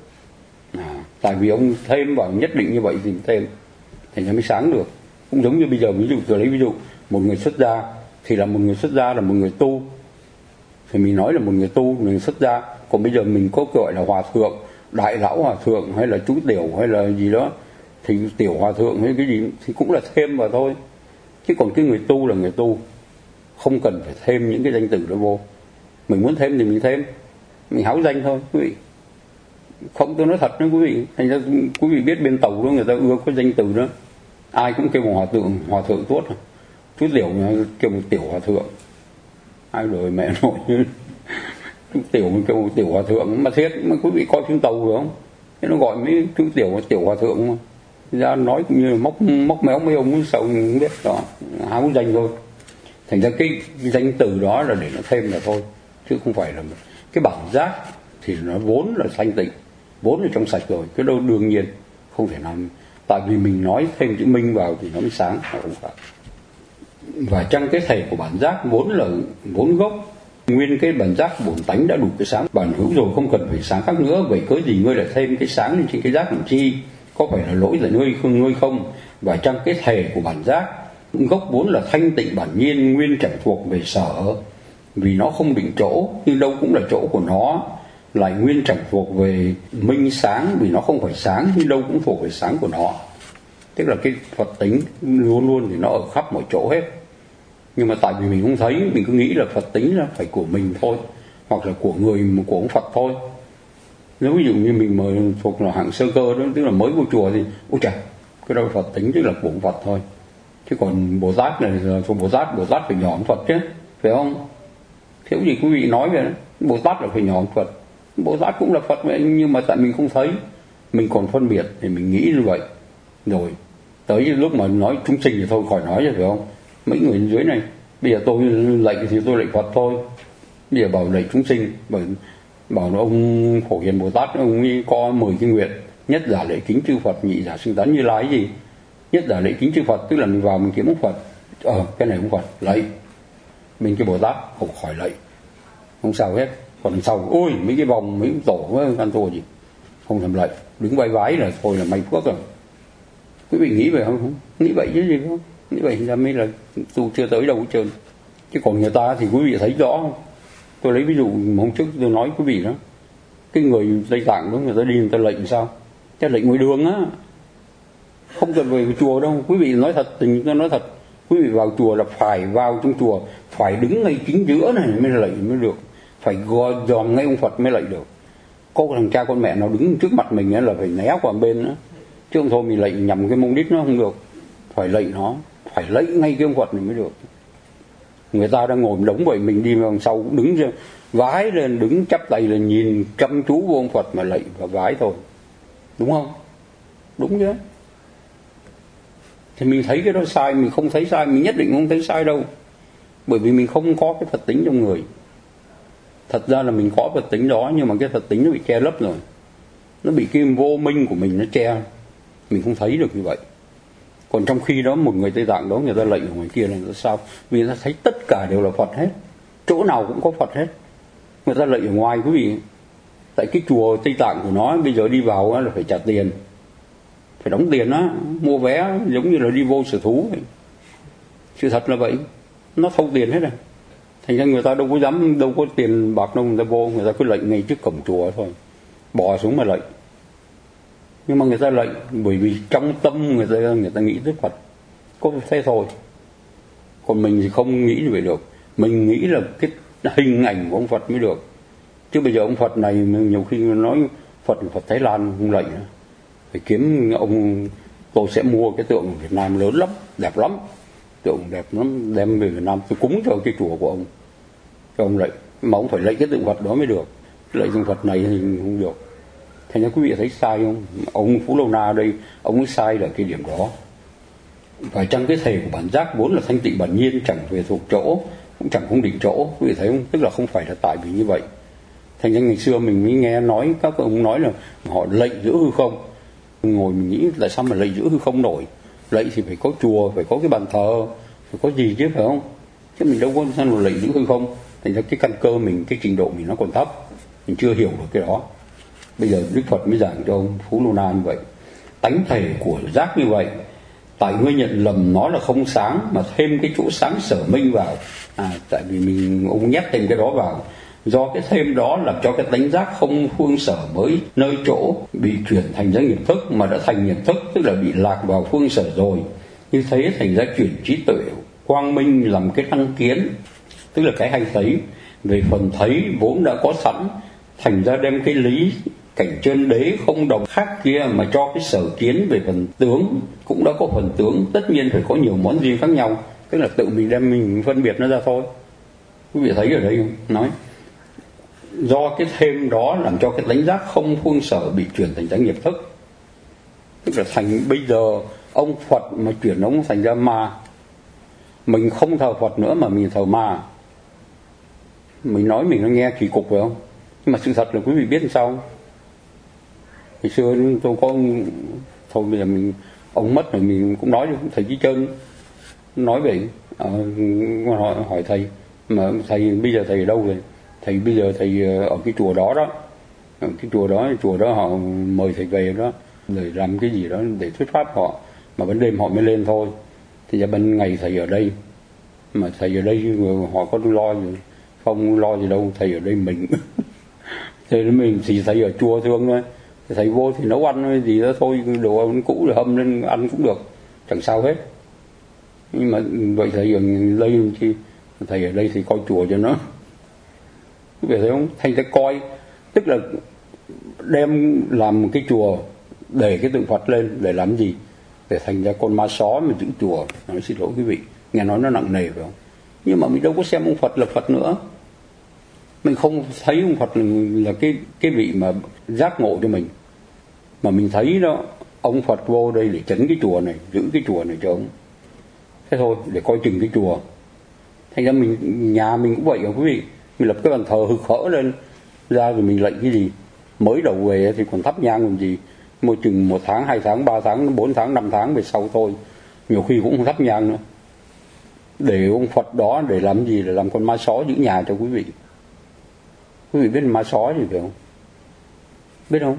Tại vì ông thêm vào nhất định như vậy thì thêm thì nó mới sáng được. Cũng giống như bây giờ, ví dụ tôi lấy ví dụ một người xuất gia, thì là một người xuất gia là một người tu, thì mình nói là một người tu, người xuất gia. Còn bây giờ mình có gọi là hòa thượng, đại lão hòa thượng, hay là chú tiểu, hay là gì đó, thì tiểu hòa thượng hay cái gì thì cũng là thêm vào thôi. Chứ còn cái người tu là người tu, không cần phải thêm những cái danh từ đó vô. Mình muốn thêm thì mình thêm, mình háo danh thôi quý vị. Không, tôi nói thật đó quý vị. Thành ra quý vị biết bên Tàu đó người ta ưa có danh từ đó, ai cũng kêu một hòa thượng tốt. Chú Tiểu kêu một tiểu hòa thượng, ai đời mẹ nội chú Tiểu mình kêu một tiểu hòa thượng mà thiết. Mà quý vị coi phim Tàu phải không, thế nó gọi mấy chú tiểu hòa thượng mà ra nói cũng như là móc méo mấy ông sợ không biết đó, háo danh thôi. Thành ra cái danh từ đó là để nó thêm là thôi, chứ không phải là cái bản giác thì nó vốn là thanh tịnh, vốn là trong sạch rồi, cái đâu đương nhiên không thể làm. Tại vì mình nói thêm chữ minh vào thì nó mới sáng, không phải. Và trong cái thể của bản giác vốn gốc nguyên cái bản giác bổn tánh đã đủ cái sáng bản hữu rồi, không cần phải sáng khác nữa. Vậy cớ gì ngươi lại thêm cái sáng lên trên cái giác làm chi? Có phải là lỗi tại ngươi không? Và trong cái thể của bản giác gốc vốn là thanh tịnh bản nhiên, nguyên chẳng thuộc về sở, vì nó không định chỗ, nhưng đâu cũng là chỗ của nó. Lại nguyên chẳng thuộc về minh sáng, vì nó không phải sáng, nhưng đâu cũng thuộc về sáng của nó. Tức là cái Phật tính luôn luôn thì nó ở khắp mọi chỗ hết. Nhưng mà tại vì mình không thấy, mình cứ nghĩ là Phật tính là phải của mình thôi, hoặc là của ông Phật thôi. Nếu ví dụ như mình mà thuộc là hạng sơ cơ đó, tức là mới vô chùa thì ôi trời, cái đó Phật tính tức là của ông Phật thôi. Chứ còn Bồ Tát này là thuộc Bồ Tát phải nhỏ ông Phật chứ, phải không? Thiếu gì quý vị nói về đó, Bồ Tát là phải nhỏ ông Phật. Bồ Tát cũng là Phật vậy, nhưng mà tại mình không thấy, mình còn phân biệt thì mình nghĩ như vậy. Rồi tới lúc mà nói chúng sinh thì thôi khỏi nói rồi, phải không? Mấy người dưới này bây giờ tôi lạy thì tôi lạy Phật thôi, bây giờ bảo lạy chúng sinh, bảo ông Phổ Hiền Bồ Tát ông ấy có 10 cái nguyện: nhất giả lạy kính chư Phật, nhị giả xưng tán Như Lai. Gì nhất giả lạy kính chư Phật tức là mình vào mình kiếm ông Phật, cái này ông Phật lạy, mình cái Bồ Tát không khỏi lạy, không sao hết. Còn sau ôi mấy cái vòng mấy tổ với ăn thua gì không thèm lạy, đứng vai vái là thôi là may phước rồi. Quý vị nghĩ vậy không? Nghĩ vậy chứ gì không? Nghĩ vậy ra mới là tu chưa tới đâu hết trơn. Chứ còn người ta thì quý vị thấy rõ không? Tôi lấy ví dụ hôm trước tôi nói quý vị đó, cái người Tây Tạng đó người ta đi người ta lệnh sao? Cái lệnh ngoài đường á, không cần về chùa đâu. Quý vị nói thật, tình tôi nói thật, quý vị vào chùa là phải vào trong chùa, phải đứng ngay chính giữa này mới lệnh mới được, phải dòm ngay ông Phật mới lệnh được. Có thằng cha con mẹ nào đứng trước mặt mình là phải né qua bên nữa, chứ không thôi mình lệnh nhầm cái mông đít nó không được. Phải lệnh nó, phải lệnh ngay cái ông Phật này mới được. Người ta đang ngồi đống vậy, mình đi vào sau cũng đứng vái lên, đứng chắp tay lên nhìn chăm chú vô ông Phật mà lệnh và vái thôi, đúng không? Đúng chứ. Thì mình thấy cái đó sai, mình không thấy sai, mình nhất định không thấy sai đâu, bởi vì mình không có cái Phật tính trong người. Thật ra là mình có Phật tính đó, nhưng mà cái Phật tính nó bị che lấp rồi, nó bị cái vô minh của mình nó che, mình không thấy được như vậy. Còn trong khi đó một người Tây Tạng đó người ta lệnh ở ngoài kia là sao? Vì người ta thấy tất cả đều là Phật hết, chỗ nào cũng có Phật hết. Người ta lệnh ở ngoài quý vị, tại cái chùa Tây Tạng của nó bây giờ đi vào là phải trả tiền, phải đóng tiền á, mua vé giống như là đi vô sở thú vậy. Sự thật là vậy, nó thâu tiền hết rồi. Thành ra người ta đâu có dám, đâu có tiền bạc đâu, người ta vô, người ta cứ lệnh ngay trước cổng chùa thôi, bò xuống mà lệnh. Nhưng mà người ta lệnh bởi vì trong tâm người ta nghĩ tới Phật, có thế thôi. Còn mình thì không nghĩ như vậy được, mình nghĩ là cái hình ảnh của ông Phật mới được. Chứ bây giờ ông Phật này nhiều khi nói Phật Thái Lan không lệnh, phải kiếm ông, tôi sẽ mua cái tượng ở Việt Nam lớn lắm, đẹp lắm, tượng đẹp lắm, đem về Việt Nam tôi cúng cho cái chùa của ông, cho ông lệnh. Mà ông phải lệnh cái tượng Phật đó mới được, lệnh tượng Phật này thì không được. Thành ra quý vị thấy sai không? Ông Phú Lâu Na đây, ông ấy sai ở cái điểm đó. Và trong cái thể của bản giác vốn là thanh tịnh bản nhiên, chẳng về thuộc chỗ, cũng chẳng không định chỗ, quý vị thấy không? Tức là không phải là tại vì như vậy. Thành ra ngày xưa mình mới nghe nói các ông nói là họ lệnh giữ hư không, ngồi mình nghĩ tại sao mà lệnh giữ hư không nổi? Lệnh thì phải có chùa, phải có cái bàn thờ, phải có gì chứ, phải không? Chứ mình đâu có sao mà lệnh giữ hư không. Thành ra cái căn cơ mình, cái trình độ mình nó còn thấp, mình chưa hiểu được cái đó. Bây giờ Đức Phật mới giảng cho ông Phú Lô Na như vậy. Tánh thể của giác như vậy, tại ngươi nhận lầm nó là không sáng, mà thêm cái chỗ sáng sở minh vào. Tại vì ông nhét thêm cái đó vào, do cái thêm đó làm cho cái tánh giác không phương sở mới nơi chỗ bị chuyển thành ra nghiệp thức, mà đã thành nghiệp thức tức là bị lạc vào phương sở rồi. Như thế thành ra chuyển trí tuệ quang minh làm cái năng kiến, tức là cái hay thấy. Về phần thấy vốn đã có sẵn, thành ra đem cái lý cảnh chân đế không đồng khác kia mà cho cái sở kiến về phần tướng cũng đã có phần tướng, tất nhiên phải có nhiều món riêng khác nhau, tức là tự mình đem mình phân biệt nó ra thôi. Quý vị thấy ở đây không? Nói do cái thêm đó làm cho cái tánh giác không phương sở bị chuyển thành tánh nghiệp thức, tức là thành bây giờ ông Phật mà chuyển ông thành ra ma, mình không thờ Phật nữa mà mình thờ ma. Mình nói mình nó nghe kỳ cục phải không, nhưng mà sự thật là quý vị biết sao. Ngày xưa tôi có thôi bây giờ mình ông mất rồi mình cũng nói với thầy Chí Trơn, nói vậy hỏi thầy mà thầy bây giờ thầy ở đâu rồi? Thầy bây giờ thầy ở cái chùa đó đó, ở cái chùa đó họ mời thầy về đó để làm cái gì đó để thuyết pháp họ, mà ban đêm họ mới lên thôi. Thì ra ban ngày thầy ở đây, mà thầy ở đây họ có lo gì không? Lo gì đâu, thầy ở đây mình thế mình thì thầy ở chùa thương thôi, thầy vô thì nấu ăn gì đó thôi, đồ ăn cũ rồi hâm lên ăn cũng được, chẳng sao hết. Nhưng mà vậy thầy ở đây thì thầy ở đây thì coi chùa cho nó, quý vị thấy không? Thầy sẽ coi, tức là đem làm một cái chùa để cái tượng Phật lên để làm gì? Để thành ra con ma só mà giữ chùa. Nói xin lỗi quý vị, nghe nói nó nặng nề phải không? Nhưng mà mình đâu có xem ông Phật là Phật nữa, mình không thấy ông Phật là cái vị mà giác ngộ cho mình, mà mình thấy đó ông Phật vô đây để trấn cái chùa này, giữ cái chùa này cho ông, thế thôi, để coi chừng cái chùa. Thành ra mình nhà mình cũng vậy rồi quý vị, mình lập cái bàn thờ hực hỡ lên ra rồi mình lệnh cái gì, mới đầu về thì còn thắp nhang làm gì, một chừng 1 tháng 2 tháng 3 tháng 4 tháng 5 tháng về sau thôi, nhiều khi cũng không thắp nhang nữa. Để ông Phật đó để làm gì? Để làm con ma só giữ nhà cho quý vị. Quý vị biết ma só gì phải không? Biết không?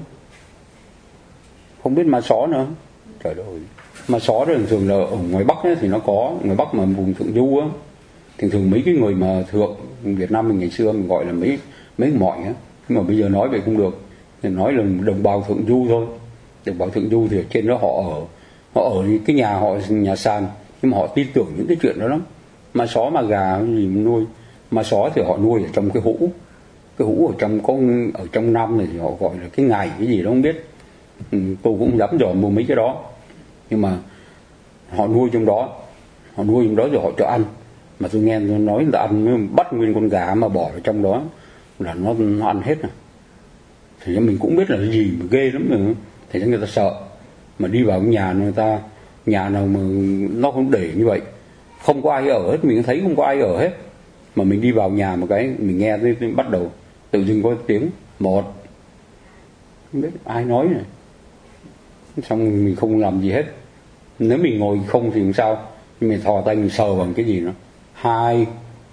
Không biết ma só nữa. Trời ơi, ma só đó thường là ở ngoài Bắc ấy, thì nó có, ngoài Bắc mà vùng Thượng Du á, thường mấy cái người mà thượng Việt Nam mình ngày xưa mình gọi là mấy mọi á, nhưng mà bây giờ nói vậy không được, thì nói là đồng bào Thượng Du thôi. Đồng bào Thượng Du thì ở trên đó họ ở cái nhà họ, nhà sàn, nhưng mà họ tin tưởng những cái chuyện đó lắm. Ma só ma gà gì mà nuôi, ma só thì họ nuôi ở trong cái hũ ở trong ở trong Nam này thì họ gọi là cái ngài cái gì đó không biết, tôi cũng không dám dò mua mấy cái đó, nhưng mà họ nuôi trong đó rồi họ cho ăn. Mà tôi nghe nói là ăn bắt nguyên con gà mà bỏ vào trong đó là nó ăn hết rồi. Thì mình cũng biết là cái gì mà ghê lắm rồi, thì người ta sợ mà đi vào nhà người ta, nhà nào mà nó không để như vậy, không có ai ở hết, mình thấy không có ai ở hết, mà mình đi vào nhà một cái mình nghe thấy bắt đầu tự dưng có tiếng một, không biết ai nói này, xong mình không làm gì hết. Nếu mình ngồi không thì sao, mình thò tay mình sờ bằng cái gì nữa, 2,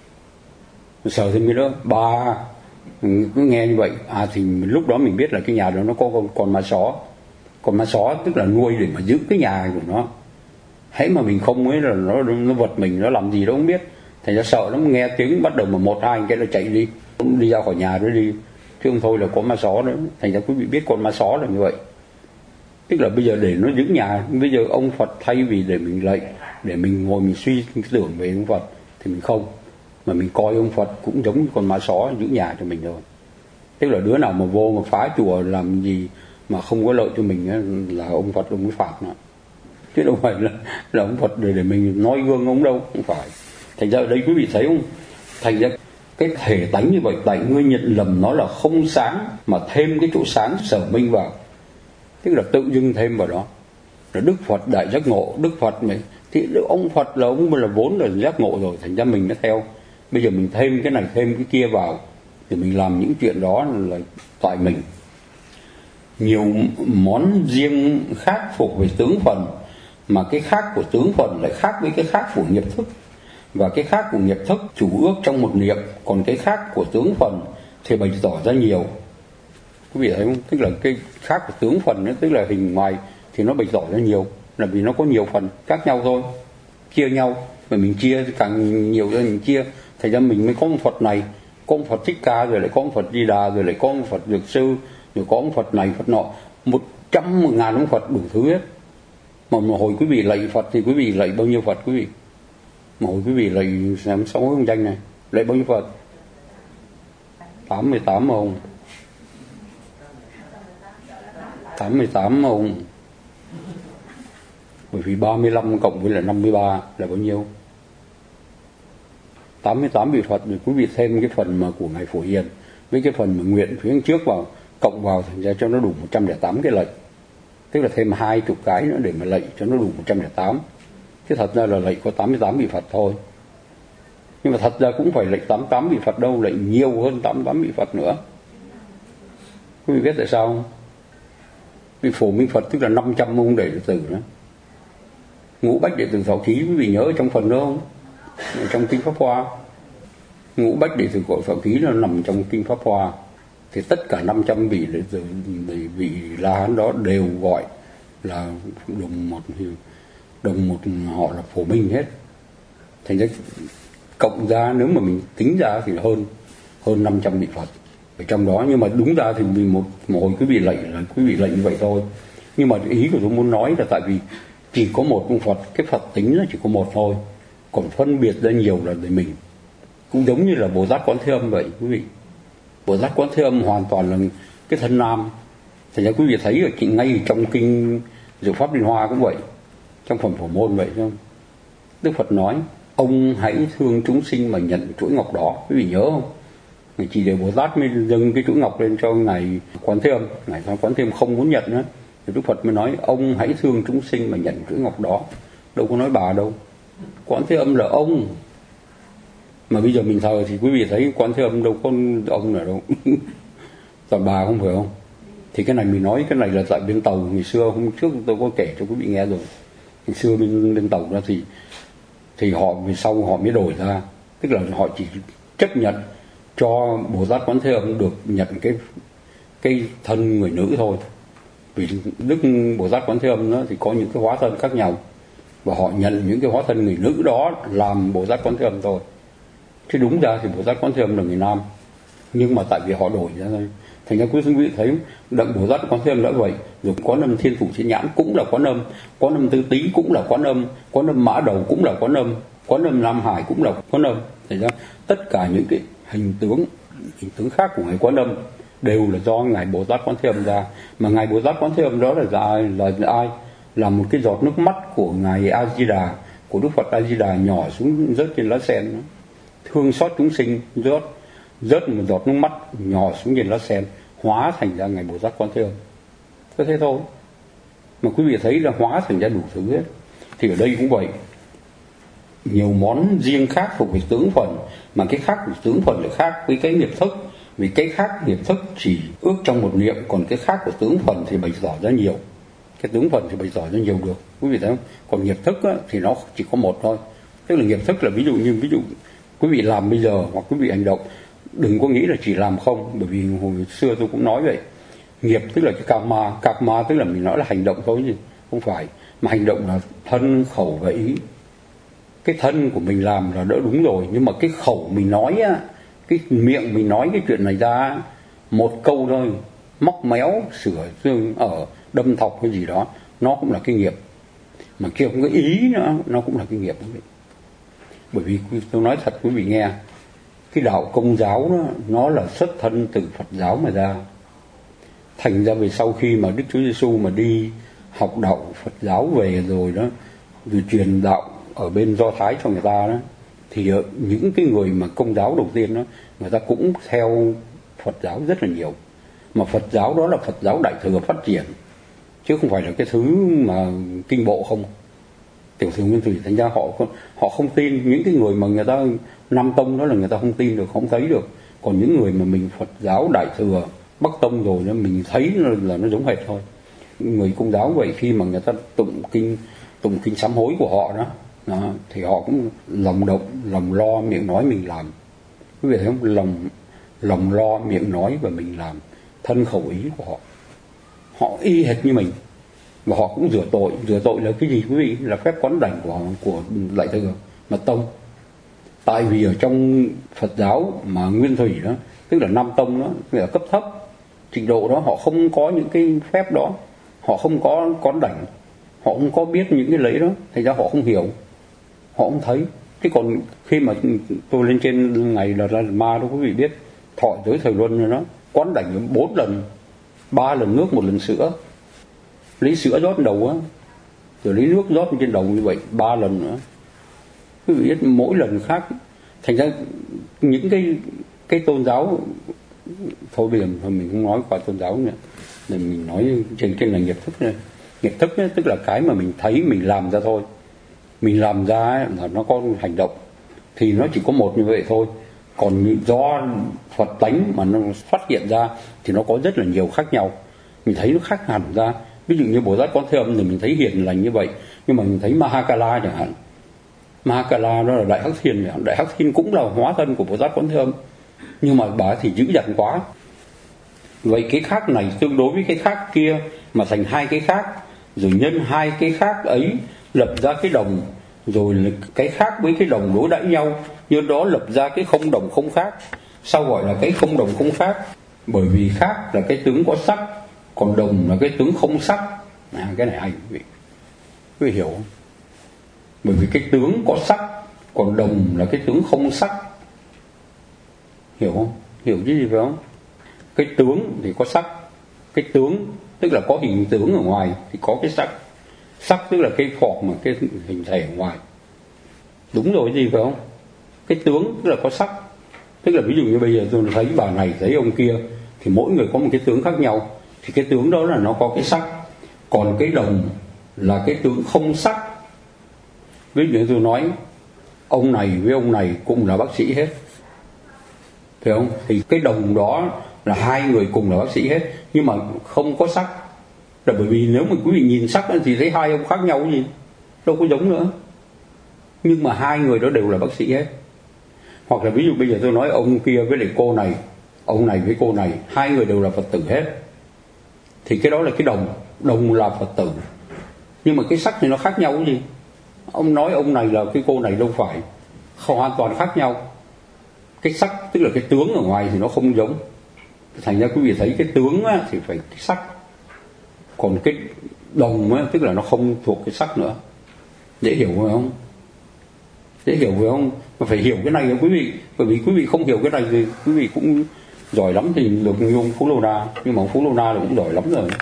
sờ thêm cái nữa, 3, cứ nghe như vậy thì lúc đó mình biết là cái nhà đó nó có con ma só. Con ma só tức là nuôi để mà giữ cái nhà của nó, hễ mà mình không ấy là nó vật mình, nó làm gì đó không biết, thành ra sợ lắm, nghe tiếng bắt đầu mà 1 2 cái nó chạy đi ra khỏi nhà đó đi, chứ không thôi là có ma só đó. Thành ra quý vị biết con ma só là như vậy, tức là bây giờ để nó giữ nhà. Bây giờ ông Phật thay vì để mình lạy, để mình ngồi mình suy tưởng về ông Phật thì mình không, mà mình coi ông Phật cũng giống như con ma só giữ nhà cho mình thôi. Tức là đứa nào mà vô mà phá chùa làm gì mà không có lợi cho mình ấy, là ông Phật ông mới phạt nữa, chứ đâu phải là ông Phật để mình noi gương ông đâu, không phải. Thành ra ở đây quý vị thấy không, thành ra cái thể tánh như vậy, tại ngươi nhận lầm nó là không sáng mà thêm cái chỗ sáng sở minh vào, tức là tự dưng thêm vào đó là Đức Phật đại giác ngộ. Đức Phật này thì ông Phật là ông là vốn là giác ngộ rồi, thành ra mình nó theo. Bây giờ mình thêm cái này thêm cái kia vào thì mình làm những chuyện đó là tại mình. Nhiều món riêng khác phục về tướng phần, mà cái khác của tướng phần lại khác với cái khác của nghiệp thức, và cái khác của nghiệp thức chủ ước trong một niệm, còn cái khác của tướng phần thì bày tỏ ra nhiều. Quý vị thấy không? Tức là cái khác của tướng phần ấy, tức là hình ngoài thì nó bày tỏ ra nhiều, là vì nó có nhiều phần khác nhau thôi, chia nhau, và mình chia càng nhiều ra mình chia, thành ra mình mới có một Phật này, có một Phật Thích Ca, rồi lại có một Phật Di Đà, rồi lại có một Phật Dược Sư, rồi có một Phật này Phật nọ, 100 1.000 ông Phật đủ thứ hết. Mà hồi quý vị lạy Phật thì quý vị lạy bao nhiêu Phật quý vị? Mà hồi quý vị lạy xem 6 ông danh này, lạy bao nhiêu Phật? 88 ông. 88 ông. Bởi vì 35 cộng với là 53 là bao nhiêu? 88 vị Phật. Rồi quý vị thêm cái phần mà của Ngài Phổ Hiền với cái phần mà nguyện phía trước vào, cộng vào thành ra cho nó đủ 108 cái lệnh. Tức là thêm 20 cái nữa để mà lệnh cho nó đủ 108. Chứ thật ra là lệnh có 88 vị Phật thôi. Nhưng mà thật ra cũng phải lệnh 88 vị Phật đâu, lệnh nhiều hơn 88 vị Phật nữa. Quý vị biết tại sao không? Vì Phổ Minh Phật tức là 500 ông đệ tử đó. Ngũ Bách đệ tử Thọ Ký, quý vị nhớ ở trong phần đó không? Trong Kinh Pháp Hoa, Ngũ Bách đệ tử của Thọ Ký nó nằm trong Kinh Pháp Hoa. Thì tất cả 500 vị đệ tử, vị La Hán đó đều gọi là đồng một họ là Phổ Minh hết. Thành ra cộng ra nếu mà mình tính ra thì hơn 500 vị Phật ở trong đó. Nhưng mà đúng ra thì vì một hồi quý vị lệnh như vậy thôi. Nhưng mà ý của tôi muốn nói là tại vì chỉ có một ông Phật, cái Phật tính nó chỉ có một thôi, còn phân biệt ra nhiều là để mình. Cũng giống như là Bồ Tát Quán Thế Âm vậy quý vị. Bồ Tát Quán Thế Âm hoàn toàn là cái thân nam. Thành ra quý vị thấy ở ngay trong Kinh Diệu Pháp Liên Hoa cũng vậy, trong phẩm Phổ Môn vậy không? Đức Phật nói ông hãy thương chúng sinh mà nhận chuỗi ngọc đỏ. Quý vị nhớ không? Ngài chỉ để Bồ Tát mới dâng cái chuỗi ngọc lên cho Ngài Quán Thế Âm. Ngài Quán Thế Âm không muốn nhận nữa, thì Đức Phật mới nói ông hãy thương chúng sinh mà nhận chuỗi ngọc đỏ. Đâu có nói bà đâu. Quán Thế Âm là ông. Mà bây giờ mình thờ thì quý vị thấy Quán Thế Âm đâu có ông nào đâu. Toàn bà không phải không? Thì cái này mình nói, cái này là tại bên Tàu. Ngày xưa hôm trước tôi có kể cho quý vị nghe rồi. Ngày xưa bên Tàu ra thì họ về sau họ mới đổi ra. Tức là họ chỉ chấp nhận cho Bồ Tát Quán Thế Âm được nhận cái thân người nữ thôi. Vì Đức Bồ Tát Quán Thế Âm đó thì có những cái hóa thân khác nhau, và họ nhận những cái hóa thân người nữ đó làm Bồ Tát Quán Thế Âm thôi. Chứ đúng ra thì Bồ Tát Quán Thế Âm là người nam, nhưng mà tại vì họ đổi ra thôi. Thành ra quý vị thấy đặng Bồ Tát Quán Thế Âm đã vậy. Rồi Quán Âm Thiên Thủ Thiên Nhãn cũng là Quán Âm, Quán Âm Tư Tý cũng là Quán Âm, Quán Âm Mã Đầu cũng là Quán Âm, Quán Âm Nam Hải cũng là Quán Âm. Thành ra tất cả những cái hình tướng khác của Ngài Quán Âm đều là do Ngài Bồ Tát Quán Thế Âm ra. Mà Ngài Bồ Tát Quán Thế Âm đó là ai? Là một cái giọt nước mắt của Ngài A Di Đà, của Đức Phật A Di Đà nhỏ xuống rớt trên lá sen đó. Thương xót chúng sinh, rớt một giọt nước mắt nhỏ xuống trên lá sen, hóa thành ra Ngài Bồ Tát Quán Thế Âm. Có thế thôi. Mà quý vị thấy là hóa thành ra đủ thứ hết. Thì ở đây cũng vậy. Nhiều món riêng khác thuộc về tướng phần, mà cái khác của tướng phần lại khác với cái nghiệp thức. Vì cái khác nghiệp thức chỉ ước trong một niệm, còn cái khác của tướng phần thì bày tỏ ra nhiều. Cái tướng phần thì bày tỏ ra nhiều được, quý vị thấy không? Còn nghiệp thức á, thì nó chỉ có một thôi. Tức là nghiệp thức là ví dụ quý vị làm bây giờ hoặc quý vị hành động, đừng có nghĩ là chỉ làm không. Bởi vì hồi xưa tôi cũng nói vậy, nghiệp tức là cái karma tức là mình nói là hành động thôi chứ không phải. Mà hành động là thân khẩu và ý. Cái thân của mình làm là đỡ đúng rồi, nhưng mà cái khẩu mình nói á, cái miệng mình nói cái chuyện này ra một câu thôi, móc méo sửa xương ở đâm thọc cái gì đó, nó cũng là cái nghiệp. Mà kia không có ý nữa, nó cũng là cái nghiệp. Bởi vì tôi nói thật quý vị nghe, cái đạo Công giáo đó, nó là xuất thân từ Phật giáo mà ra. Thành ra về sau khi mà Đức Chúa Giêsu mà đi học đạo Phật giáo về rồi đó, rồi truyền đạo ở bên Do Thái cho người ta đó, thì những cái người mà Công giáo đầu tiên đó, người ta cũng theo Phật giáo rất là nhiều. Mà Phật giáo đó là Phật giáo Đại Thừa phát triển, chứ không phải là cái thứ mà kinh bộ không, tiểu thừa nguyên thủy. Thành ra họ không tin. Những cái người mà người ta Nam Tông đó là người ta không tin được, không thấy được. Còn những người mà mình Phật giáo Đại Thừa Bắc Tông rồi đó, mình thấy là nó giống hệt thôi. Người Công giáo vậy, khi mà người ta tụng kinh sám hối của họ đó, thì họ cũng lòng động, lòng lo, miệng nói mình làm. Quý vị thấy không? Lòng lo, miệng nói và mình làm, thân khẩu ý của họ y hệt như mình. Và họ cũng rửa tội là cái gì quý vị? Là phép quán đảnh của Đại Thừa Mật Tông. Tại vì ở trong Phật giáo mà nguyên thủy đó, tức là Nam Tông đó, là cấp thấp, trình độ đó, họ không có những cái phép đó, họ không có quán đảnh, họ không có biết những cái lễ đó, thành ra họ không hiểu, họ không thấy. Thế còn khi mà tôi lên trên ngày là ma đó, quý vị biết thọ giới thời luân rồi đó, quán đảnh 4 lần, 3 lần nước 1 lần sữa, lấy sữa rót đầu á, rồi lấy nước rót trên đầu như vậy 3 lần nữa. Quý vị biết mỗi lần khác. Thành ra những cái tôn giáo, thôi bây giờ mình không nói qua tôn giáo nữa, để mình nói trên là nghiệp thức này. Nghiệp thức ấy, tức là cái mà mình thấy mình làm ra thôi. Mình làm ra ấy, là nó có hành động thì nó chỉ có một như vậy thôi. Còn do Phật tánh mà nó phát hiện ra thì nó có rất là nhiều khác nhau. Mình thấy nó khác hẳn ra. Ví dụ như Bồ Tát Quán Thế Âm thì mình thấy hiền lành như vậy, nhưng mà mình thấy Mahakala chẳng hạn, Mahakala đó là Đại Hắc Thiên, Đại Hắc Thiên cũng là hóa thân của Bồ Tát Quán Thế Âm, nhưng mà bà thì dữ dằn quá. Vậy cái khác này tương đối với cái khác kia mà thành hai cái khác, rồi nhân hai cái khác ấy lập ra cái đồng, rồi cái khác với cái đồng đối đãi nhau, như đó lập ra cái không đồng không khác. Sao gọi là cái không đồng không khác? Bởi vì khác là cái tướng có sắc, còn đồng là cái tướng không sắc. Cái này hay quý vị hiểu không? Bởi vì cái tướng có sắc, còn đồng là cái tướng không sắc. Hiểu không? Hiểu chứ gì phải không? Cái tướng thì có sắc, cái tướng tức là có hình tướng ở ngoài thì có cái sắc. Sắc tức là cái form mà cái hình thể ở ngoài. Đúng rồi gì phải không? Cái tướng tức là có sắc. Tức là ví dụ như bây giờ tôi thấy bà này thấy ông kia, thì mỗi người có một cái tướng khác nhau, thì cái tướng đó là nó có cái sắc. Còn cái đồng là cái tướng không sắc. Ví dụ như tôi nói ông này với ông này cũng là bác sĩ hết, phải không? Thì cái đồng đó là hai người cùng là bác sĩ hết, nhưng mà không có sắc. Là bởi vì nếu mà quý vị nhìn sắc thì thấy hai ông khác nhau gì, đâu có giống nữa. Nhưng mà hai người đó đều là bác sĩ hết. Hoặc là ví dụ bây giờ tôi nói ông kia với lại cô này, ông này với cô này, hai người đều là Phật tử hết, thì cái đó là cái đồng. Đồng là Phật tử, nhưng mà cái sắc thì nó khác nhau cái gì. Ông nói ông này là cái cô này đâu phải, hoàn toàn khác nhau. Cái sắc tức là cái tướng ở ngoài thì nó không giống. Thành ra quý vị thấy cái tướng á, thì phải cái sắc, còn cái đồng á, tức là nó không thuộc cái sắc nữa. Dễ hiểu phải không? Dễ hiểu phải không? Mà phải hiểu cái này nha quý vị. Bởi vì quý vị không hiểu cái này thì quý vị cũng giỏi lắm thì được như ông Phú Lô Na, nhưng mà ông Phú Lô Na là cũng giỏi lắm rồi.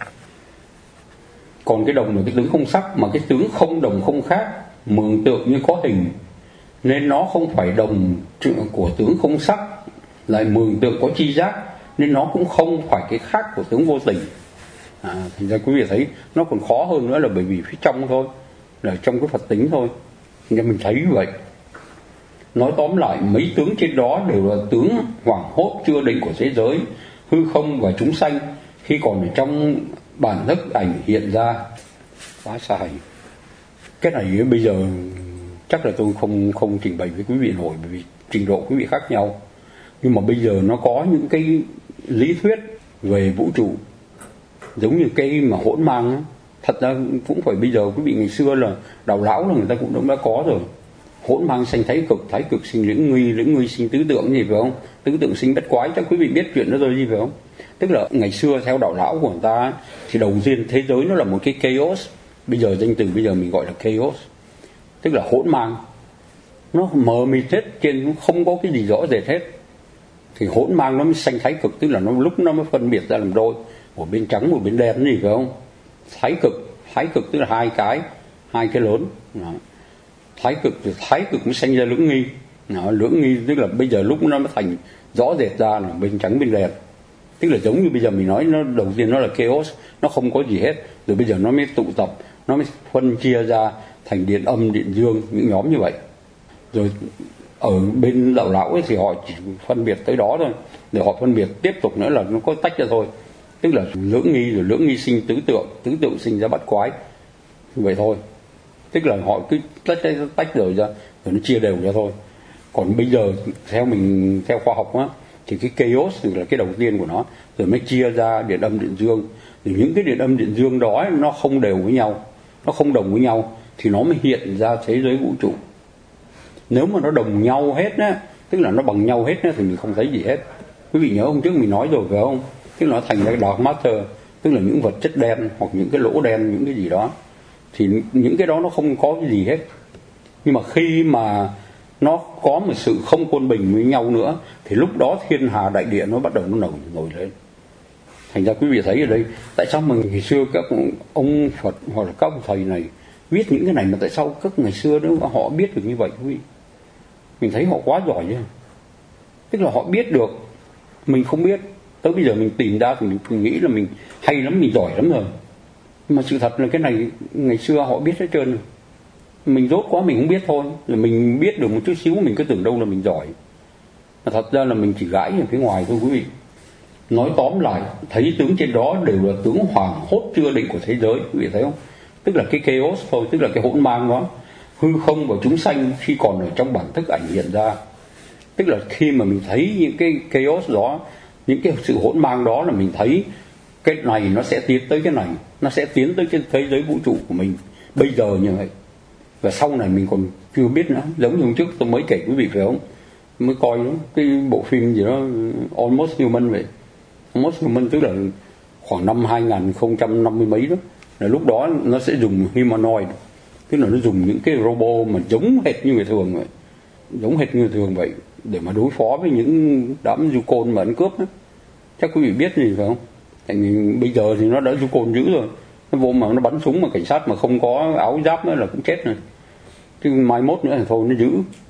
Còn cái đồng là cái tướng không sắc, mà cái tướng không đồng không khác, mường tượng như có hình, nên nó không phải đồng của tướng không sắc, lại mường tượng có chi giác, nên nó cũng không phải cái khác của tướng vô tình. Thành ra quý vị thấy nó còn khó hơn nữa là bởi vì phía trong thôi, là trong cái Phật tính thôi. Nên mình thấy như vậy. Nói tóm lại, mấy tướng trên đó đều là tướng hoảng hốt chưa định của thế giới, hư không và chúng sanh khi còn ở trong bản thức ảnh hiện ra. Quá sai. Cái này bây giờ chắc là tôi không trình bày với quý vị nổi, bởi vì trình độ quý vị khác nhau. Nhưng mà bây giờ nó có những cái lý thuyết về vũ trụ, giống như cái mà hỗn mang á. Thật ra cũng phải bây giờ quý vị, ngày xưa là Đào Lão là người ta cũng đã có rồi. Hỗn mang sanh thái cực sinh lưỡng nghi sinh tứ tượng gì phải không? Tứ tượng sinh bất quái, chắc quý vị biết chuyện đó rồi gì phải không? Tức là ngày xưa theo Đạo Lão của người ta thì đầu tiên thế giới nó là một cái chaos. Bây giờ danh từ bây giờ mình gọi là chaos, tức là hỗn mang, nó mờ mịt hết, trên nó không có cái gì rõ rệt hết. Thì hỗn mang nó mới sanh thái cực, tức là nó lúc nó mới phân biệt ra làm đôi, một bên trắng một bên đen gì phải không? Thái cực tức là hai cái lớn. Đó. Thái cực mới sanh ra lưỡng nghi. Đó, lưỡng nghi tức là bây giờ lúc nó mới thành rõ rệt ra là bên trắng bên đen. Tức là giống như bây giờ mình nói, nó đầu tiên nó là chaos, nó không có gì hết, rồi bây giờ nó mới tụ tập, nó mới phân chia ra thành điện âm, điện dương, những nhóm như vậy. Rồi ở bên Đạo Lão ấy thì họ chỉ phân biệt tới đó thôi, để họ phân biệt tiếp tục nữa là nó có tách ra thôi. Tức là lưỡng nghi, rồi lưỡng nghi sinh tứ tượng sinh ra bát quái, như vậy thôi. Tức là họ cứ tách rồi ra, rồi nó chia đều ra thôi. Còn bây giờ theo khoa học á, thì cái chaos thì là cái đầu tiên của nó, rồi mới chia ra điện âm điện dương. Thì những cái điện âm điện dương đó nó không đều với nhau, nó không đồng với nhau, thì nó mới hiện ra thế giới vũ trụ. Nếu mà nó đồng nhau hết á, tức là nó bằng nhau hết á, thì mình không thấy gì hết. Quý vị nhớ hôm trước mình nói rồi phải không? Tức là nó thành ra dark matter, tức là những vật chất đen hoặc những cái lỗ đen, những cái gì đó. Thì những cái đó nó không có cái gì hết. Nhưng mà khi mà nó có một sự không quân bình với nhau nữa, thì lúc đó thiên hà đại địa nó bắt đầu nó nổi lên. Thành ra quý vị thấy ở đây, tại sao mà ngày xưa các ông Phật hoặc là các ông thầy này viết những cái này, mà tại sao các ngày xưa đó họ biết được như vậy quý vị? Mình thấy họ quá giỏi chứ. Tức là họ biết được, mình không biết. Tới bây giờ mình tìm ra thì mình nghĩ là mình hay lắm, mình giỏi lắm rồi. Nhưng mà sự thật là cái này ngày xưa họ biết hết trơn rồi. Mình dốt quá mình không biết thôi. Rồi mình biết được một chút xíu mình cứ tưởng đâu là mình giỏi. Mà thật ra là mình chỉ gãi ở phía ngoài thôi quý vị. Nói tóm lại, thấy tướng trên đó đều là tướng hoàng hốt chưa định của thế giới, quý vị thấy không? Tức là cái chaos thôi, tức là cái hỗn mang đó. Hư không và chúng sanh khi còn ở trong bản thức ảnh hiện ra. Tức là khi mà mình thấy những cái chaos đó, những cái sự hỗn mang đó, là mình thấy cái này nó sẽ tiến tới cái này, nó sẽ tiến tới cái thế giới vũ trụ của mình bây giờ như vậy. Và sau này mình còn chưa biết nữa. Giống như hôm trước tôi mới kể quý vị phải không, mới coi đó, cái bộ phim gì đó Almost Human vậy. Almost Human tức là khoảng năm 2050 mấy đó, là lúc đó nó sẽ dùng humanoid, tức là nó dùng những cái robot mà giống hệt như người thường vậy, giống hệt như người thường vậy, để mà đối phó với những đám du côn mà ăn cướp đó. Chắc quý vị biết gì phải không? Tại vì bây giờ thì nó đã du côn dữ rồi, nó vô mà nó bắn súng mà cảnh sát mà không có áo giáp nữa là cũng chết rồi. Chứ mai mốt nữa thì thôi, nó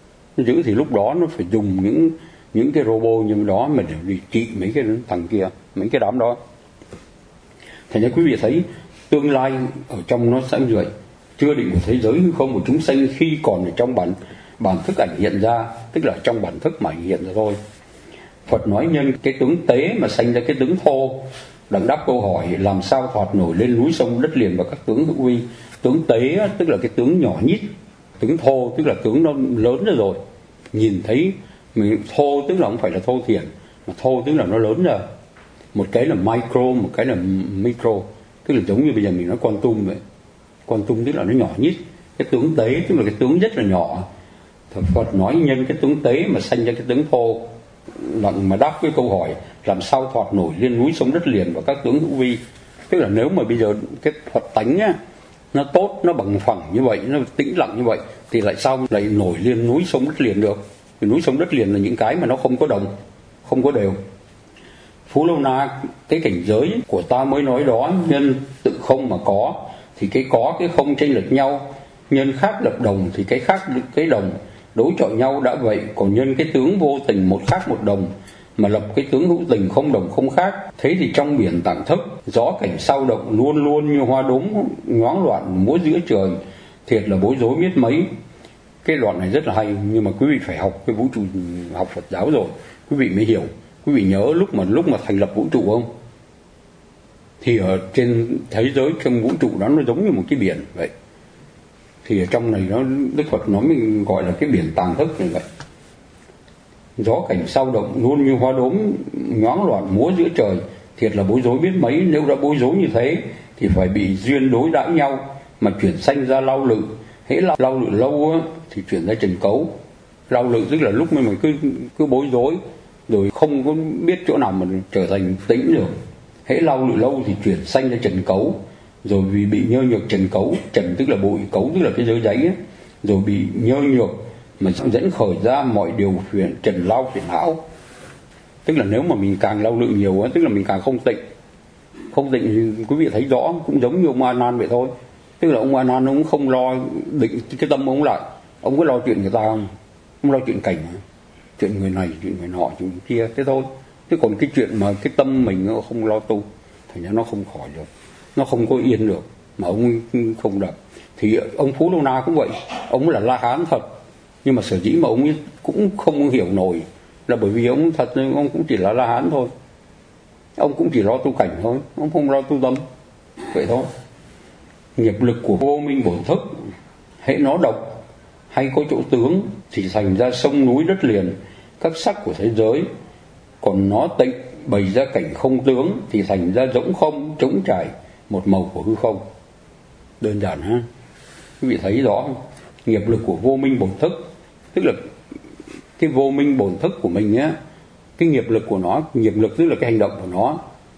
giữ thì lúc đó nó phải dùng những cái robot như đó mà để đi trị mấy cái thằng kia, mấy cái đám đó. Thành ra quý vị thấy tương lai ở trong nó sẽ như vậy. Chưa định của thế giới hư không của chúng sanh khi còn ở trong bản thức ảnh hiện ra, tức là trong bản thức mà ảnh hiện ra thôi. Phật nói nhân cái tướng tế mà sanh ra cái tướng thô. Đặng đáp câu hỏi làm sao thoát nổi lên núi sông đất liền và các tướng hữu vi. Tướng tế tức là cái tướng nhỏ nhít, tướng thô tức là tướng nó lớn rồi. Nhìn thấy mình thô tức là không phải là thô thiển, mà thô tức là nó lớn rồi. Một cái là micro, một cái là micro, tức là giống như bây giờ mình nói quantum vậy. Quantum tức là nó nhỏ nhít. Cái tướng tế tức là cái tướng rất là nhỏ. Phật nói nhân cái tướng tế mà sanh ra cái tướng thô, mà đáp cái câu hỏi làm sao thoát nổi lên núi sông đất liền và các tướng hữu vi. Tức là nếu mà bây giờ cái Phật tánh á, nó tốt, nó bằng phẳng như vậy, nó tĩnh lặng như vậy, thì lại sao lại nổi lên núi sông đất liền được? Vì núi sông đất liền là những cái mà nó không có đồng, không có đều. Phú Lâu Na, cái cảnh giới của ta mới nói đó, nhân tự không mà có, thì cái có cái không chênh lệch nhau. Nhân khác lập đồng thì cái khác cái đồng đối chọi nhau đã vậy. Còn nhân cái tướng vô tình một khác một đồng mà lập cái tướng hữu tình không đồng không khác. Thế thì trong biển tạng thức, gió cảnh sao động luôn luôn như hoa đốm nhoáng loạn múa giữa trời, thiệt là bối rối biết mấy. Cái đoạn này rất là hay, nhưng mà quý vị phải học cái vũ trụ, học Phật giáo rồi quý vị mới hiểu. Quý vị nhớ lúc mà thành lập vũ trụ không? Thì ở trên thế giới, trong vũ trụ đó nó giống như một cái biển vậy. Thì ở trong này nó Đức Phật nói mình gọi là cái biển tàng thức như vậy. Gió cảnh sao động luôn như hoa đốm nhoáng loạn múa giữa trời, thiệt là bối rối biết mấy. Nếu đã bối rối như thế thì phải bị duyên đối đãi nhau mà chuyển sanh ra lao lự. Hễ lao lự lâu á, thì chuyển ra trần cấu. Lao lự tức là lúc mình cứ bối rối rồi không có biết chỗ nào mà trở thành tĩnh được. Hễ lao lự lâu thì chuyển sanh ra trần cấu, rồi vì bị nhơ nhược trần cấu, trần tức là bụi, cấu tức là cái giới giấy ấy, rồi bị nhơ nhược mà dẫn khởi ra mọi điều phiền trần lao phiền não. Tức là nếu mà mình càng lao lự nhiều ấy, tức là mình càng không tịnh. Không tịnh thì quý vị thấy rõ, cũng giống như ông A Nan vậy thôi. Tức là ông A Nan ông không lo định cái tâm ông lại, ông có lo chuyện người ta không? Không lo chuyện cảnh, chuyện người này, chuyện người nọ, chuyện người kia, thế thôi. Thế còn cái chuyện mà cái tâm mình nó không lo tu, thành ra nó không khỏi được, nó không có yên được, mà ông không được. Thì ông Phú Lâu Na cũng vậy, ông là La Hán thật, nhưng mà sở dĩ mà ông cũng không hiểu nổi là bởi vì ông thật, ông cũng chỉ là La Hán thôi, ông cũng chỉ lo tu cảnh thôi, ông không lo tu tâm, vậy thôi. Nghiệp lực của vô minh bổn thức, hễ nó độc hay có chỗ tướng thì thành ra sông núi đất liền, các sắc của thế giới. Còn nó tịnh bày ra cảnh không tướng thì thành ra rỗng không, trống trải, một màu của hư không. Đơn giản ha. Quý vị thấy rõ không? Nghiệp lực của vô minh bổn thức, tức là cái vô minh bổn thức của mình nhé, cái nghiệp lực của nó, nghiệp lực tức là cái hành động của nó,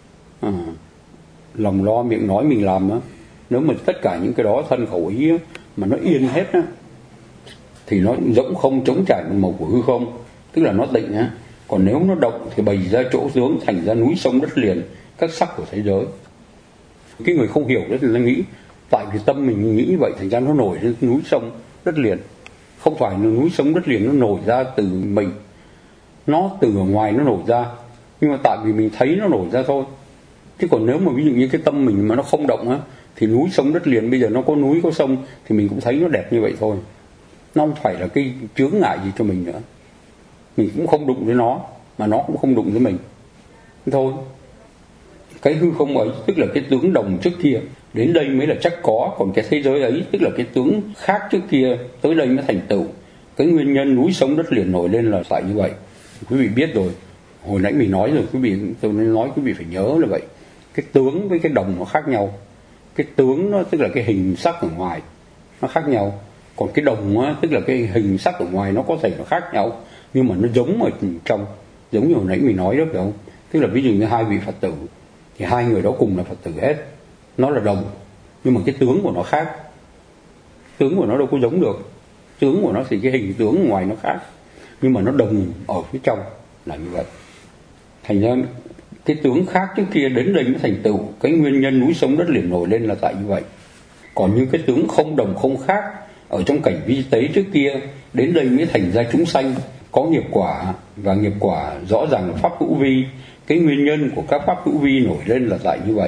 lòng lo miệng nói mình làm đó. Nếu mà tất cả những cái đó thân khẩu ý á, mà nó yên hết á, thì nó rỗng không, trống trải, một màu của hư không, tức là nó tịnh á. Còn nếu nó động thì bày ra chỗ tướng thành ra núi sông đất liền, các sắc của thế giới. Cái người không hiểu đó thì nó nghĩ tại vì tâm mình nghĩ như vậy thành ra nó nổi lên núi sông đất liền. Không phải núi sông đất liền nó nổi ra từ mình, nó từ ở ngoài nó nổi ra, nhưng mà tại vì mình thấy nó nổi ra thôi. Chứ còn nếu mà ví dụ như cái tâm mình mà nó không động á, thì núi sông đất liền bây giờ nó có núi có sông thì mình cũng thấy nó đẹp như vậy thôi. Nó không phải là cái chướng ngại gì cho mình nữa. Mình cũng không đụng với nó, mà nó cũng không đụng với mình thôi. Cái hư không ấy tức là cái tướng đồng trước kia, đến đây mới là chắc có. Còn cái thế giới ấy tức là cái tướng khác trước kia, tới đây mới thành tựu. Cái nguyên nhân núi sông đất liền nổi lên là tại như vậy. Quý vị biết rồi, hồi nãy mình nói rồi, tôi nói quý vị phải nhớ là vậy. Cái tướng với cái đồng nó khác nhau. Cái tướng nó tức là cái hình sắc ở ngoài nó khác nhau, còn cái đồng á, tức là cái hình sắc ở ngoài nó có thể nó khác nhau, nhưng mà nó giống ở trong. Giống như hồi nãy mình nói đó, phải không? Tức là ví dụ như hai vị Phật tử thì hai người đó cùng là Phật tử hết, nó là đồng, nhưng mà cái tướng của nó khác. Tướng của nó đâu có giống được. Tướng của nó thì cái hình tướng ngoài nó khác, nhưng mà nó đồng ở phía trong là như vậy. Thành ra cái tướng khác trước kia đến đây mới thành tựu. Cái nguyên nhân núi sông đất liền nổi lên là tại như vậy. Còn như cái tướng không đồng không khác ở trong cảnh vi tế trước kia, đến đây mới thành ra chúng sanh có nghiệp quả, và nghiệp quả rõ ràng là pháp hữu vi. Cái nguyên nhân của các pháp hữu vi nổi lên là tại như vậy.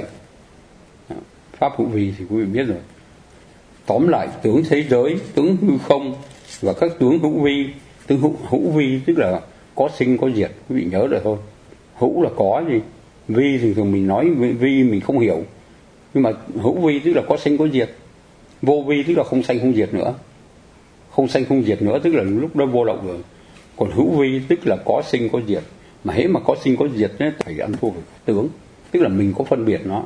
Pháp hữu vi thì quý vị biết rồi. Tóm lại tướng thế giới, tướng hư không và các tướng hữu vi. Tướng hữu vi tức là có sinh có diệt, quý vị nhớ rồi thôi. Hữu là có gì, vi thì thường mình nói vi mình không hiểu, nhưng mà hữu vi tức là có sinh có diệt. Vô vi tức là không sanh không diệt nữa. Không sanh không diệt nữa tức là lúc đó vô lậu rồi. Còn hữu vi tức là có sinh có diệt. Mà hễ mà có sinh có diệt ấy, phải ăn thua với tướng, tức là mình có phân biệt nó.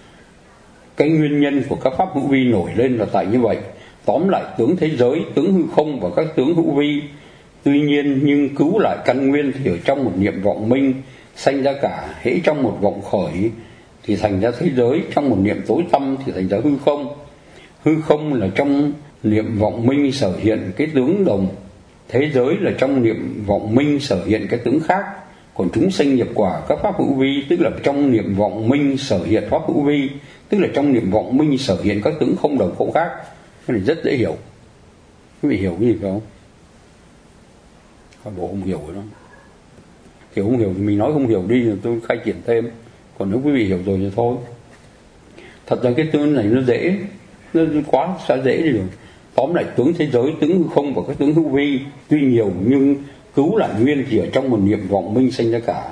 Cái nguyên nhân của các pháp hữu vi nổi lên là tại như vậy. Tóm lại tướng thế giới, tướng hư không và các tướng hữu vi. Tuy nhiên nhưng cứu lại căn nguyên thì ở trong một niệm vọng minh sanh ra cả. Hễ trong một vọng khởi thì thành ra thế giới, trong một niệm tối tâm thì thành ra hư không. Hư không là trong niệm vọng minh sở hiện cái tướng đồng. Thế giới là trong niệm vọng minh sở hiện cái tướng khác. Còn chúng sanh nghiệp quả các pháp hữu vi tức là trong niệm vọng minh sở hiện pháp hữu vi, tức là trong niệm vọng minh sở hiện các tướng không đồng không khác. Cái này rất dễ hiểu. Quý vị hiểu cái gì không? Các bộ không hiểu rồi đó. Kiểu không hiểu thì mình nói không hiểu đi rồi tôi khai triển thêm. Còn nếu quý vị hiểu rồi thì thôi. Thật ra cái tướng này nó dễ, nó quá xa dễ đi rồi. Tóm lại tướng thế giới, tướng hư không và các tướng hữu vi tuy nhiều nhưng cứu lại nguyên thì ở trong một niệm vọng minh sanh ra cả.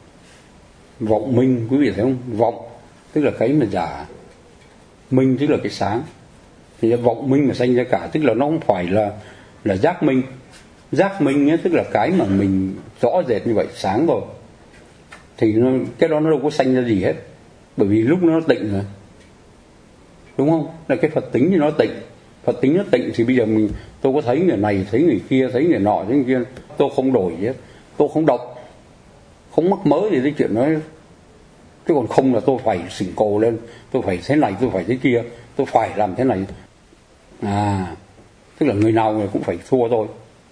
Vọng minh quý vị thấy không? Vọng tức là cái mà giả, minh tức là cái sáng. Thì vọng minh mà sanh ra cả tức là nó không phải là giác minh. Giác minh ấy, tức là cái mà mình rõ rệt như vậy, sáng rồi. Thì cái đó nó đâu có sanh ra gì hết, bởi vì lúc nó tịnh rồi, đúng không? Là cái Phật tính thì nó tịnh. Phật tính nó tịnh thì bây giờ tôi có thấy người này, thấy người kia, thấy người nọ, thấy người kia, tôi không đổi gì hết, tôi không động, không mắc mớ gì tới chuyện đó. Chứ còn không là tôi phải xỉn cồ lên, tôi phải thế này, tôi phải thế kia, tôi phải làm thế này. Tức là người nào cũng phải thua tôi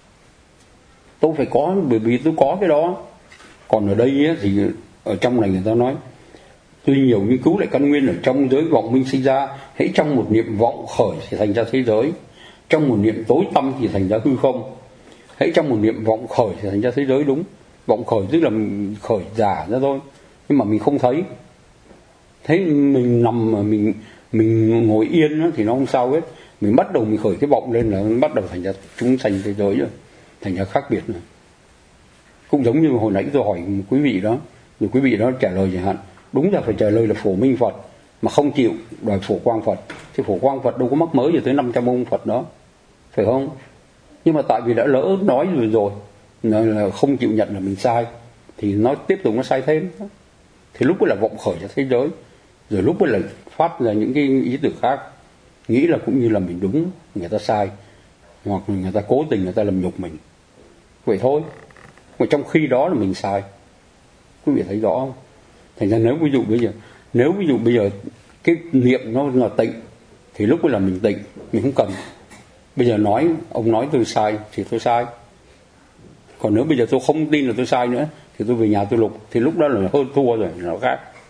phải có, bởi vì tôi có cái đó. Còn ở đây ấy, thì ở trong này người ta nói tuy nhiều nhưng cứu lại căn nguyên ở trong giới vọng minh sinh ra. Hễ trong một niệm vọng khởi thì thành ra thế giới, trong một niệm tối tâm thì thành ra hư không. Hễ trong một niệm vọng khởi thì thành ra thế giới, đúng. Vọng khởi tức là khởi giả ra thôi, nhưng mà mình không thấy. Thế mình nằm mà mình ngồi yên đó, thì nó không sao hết. Mình bắt đầu mình khởi cái vọng lên là nó bắt đầu thành ra chúng sanh thế giới rồi, thành ra khác biệt rồi. Cũng giống như hồi nãy tôi hỏi quý vị đó, rồi quý vị đó trả lời chẳng hạn, đúng là phải trả lời là phổ minh Phật, mà không chịu đòi phổ quang Phật. Thì phổ quang Phật đâu có mắc mớ gì tới 500 ông Phật đó, phải không? Nhưng mà tại vì đã lỡ nói rồi là không chịu nhận là mình sai, thì nó tiếp tục nó sai thêm. Thì lúc ấy là vọng khởi cho thế giới, rồi lúc ấy là phát ra những cái ý tưởng khác, nghĩ là cũng như là mình đúng, người ta sai, hoặc người ta cố tình người ta làm nhục mình, vậy thôi. Mà trong khi đó là mình sai. Quý vị thấy rõ không? Thành ra nếu ví dụ bây giờ cái niệm nó là tịnh thì lúc ấy là mình tịnh, mình không cần. Bây giờ ông nói tôi sai thì tôi sai. Còn nếu bây giờ tôi không tin là tôi sai nữa thì tôi về nhà tôi lục, thì lúc đó là hơn thua rồi, nó khác.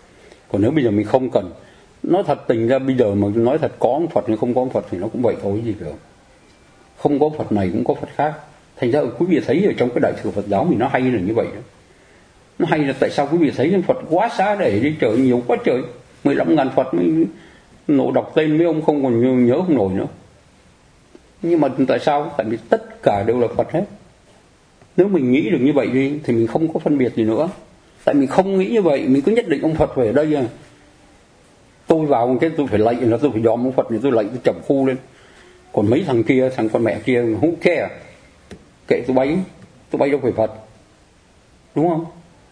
Còn nếu bây giờ mình không cần, nói thật tình ra bây giờ mà nói thật có ông Phật hay không có ông Phật thì nó cũng vậy thôi gì phải không? Không có Phật này cũng có Phật khác. Thành ra quý vị thấy ở trong cái đại thừa Phật giáo mình nó hay là như vậy đó. Nó hay là tại sao quý vị thấy Phật quá xá để đi trời, nhiều quá trời, 15.000 Phật mới nộ đọc tên mấy ông không còn nhớ không nổi nữa. Nhưng mà tại sao? Tại vì tất cả đều là Phật hết. Nếu mình nghĩ được như vậy đi thì mình không có phân biệt gì nữa. Tại mình không nghĩ như vậy, mình cứ nhất định ông Phật phải ở đây à. Tôi vào cái tôi phải lạy là tôi phải dòm ông Phật thì tôi lạy tôi chầm khu lên. Còn mấy thằng kia, thằng con mẹ kia không care, kệ tôi bay đâu phải Phật, đúng không?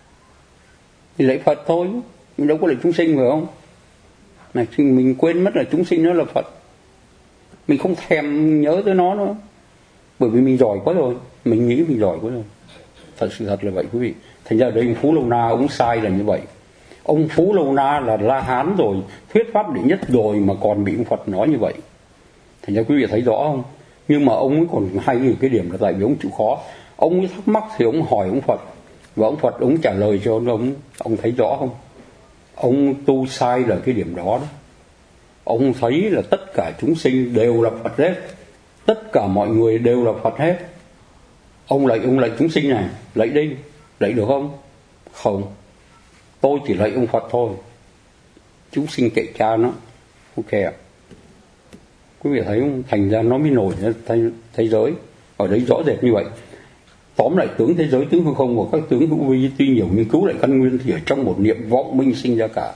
Thì lạy Phật thôi, mình đâu có lạy chúng sinh phải không? Này mình quên mất là chúng sinh nó là Phật, mình không thèm nhớ tới nó nữa, bởi vì mình giỏi quá rồi, mình nghĩ mình giỏi quá rồi. Sự thật là vậy quý vị. Thành ra ở đây ông Phú Lâu Na ông sai là như vậy. Ông Phú Lâu Na là La Hán rồi, thuyết pháp đệ nhất rồi mà còn bị ông Phật nói như vậy. Thành ra quý vị thấy rõ không? Nhưng mà ông ấy còn hay ở cái điểm là tại vì ông chịu khó. Ông ấy thắc mắc thì ông hỏi ông Phật, và ông Phật ông trả lời cho ông thấy rõ không? Ông tu sai là cái điểm đó đó. Ông thấy là tất cả chúng sinh đều là Phật hết, tất cả mọi người đều là Phật hết. Ông lạy chúng sinh này, lạy đi, lạy được không? Không, tôi chỉ lạy ông Phật thôi, chúng sinh kệ cha nó, ok ạ. Quý vị thấy không? Thành ra nó mới nổi ra thế giới ở đấy rõ rệt như vậy. Tóm lại tướng thế giới, tướng hư không và các tướng hữu vi tuy nhiều nghiên cứu lại căn nguyên thì ở trong một niệm vọng minh sinh ra cả.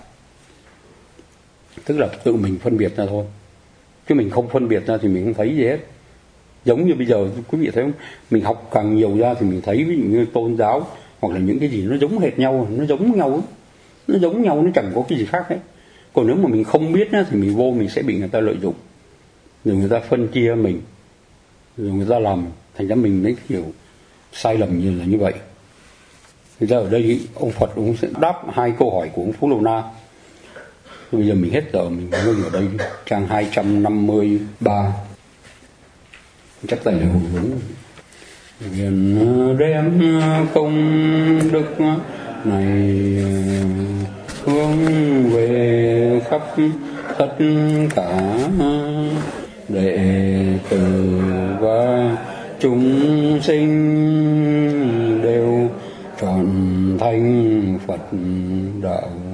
Tức là tự mình phân biệt ra thôi, chứ mình không phân biệt ra thì mình không thấy gì hết. Giống như bây giờ quý vị thấy không, mình học càng nhiều ra thì mình thấy ví dụ như tôn giáo hoặc là những cái gì nó giống hệt nhau, nó giống nhau, nó chẳng có cái gì khác hết. Còn nếu mà mình không biết thì mình vô mình sẽ bị người ta lợi dụng, rồi người ta phân chia mình, rồi người ta làm thành ra mình mới hiểu sai lầm như là như vậy. Thì ra ở đây ông Phật ông sẽ đáp hai câu hỏi của ông Phú Lâu Na. Bây giờ mình hết giờ mình ngưng ở đây, trang 253. Chắc tay là hồi hướng. Nguyện đem công đức này hướng về khắp tất cả đệ tử và chúng sinh đều trọn thành Phật đạo.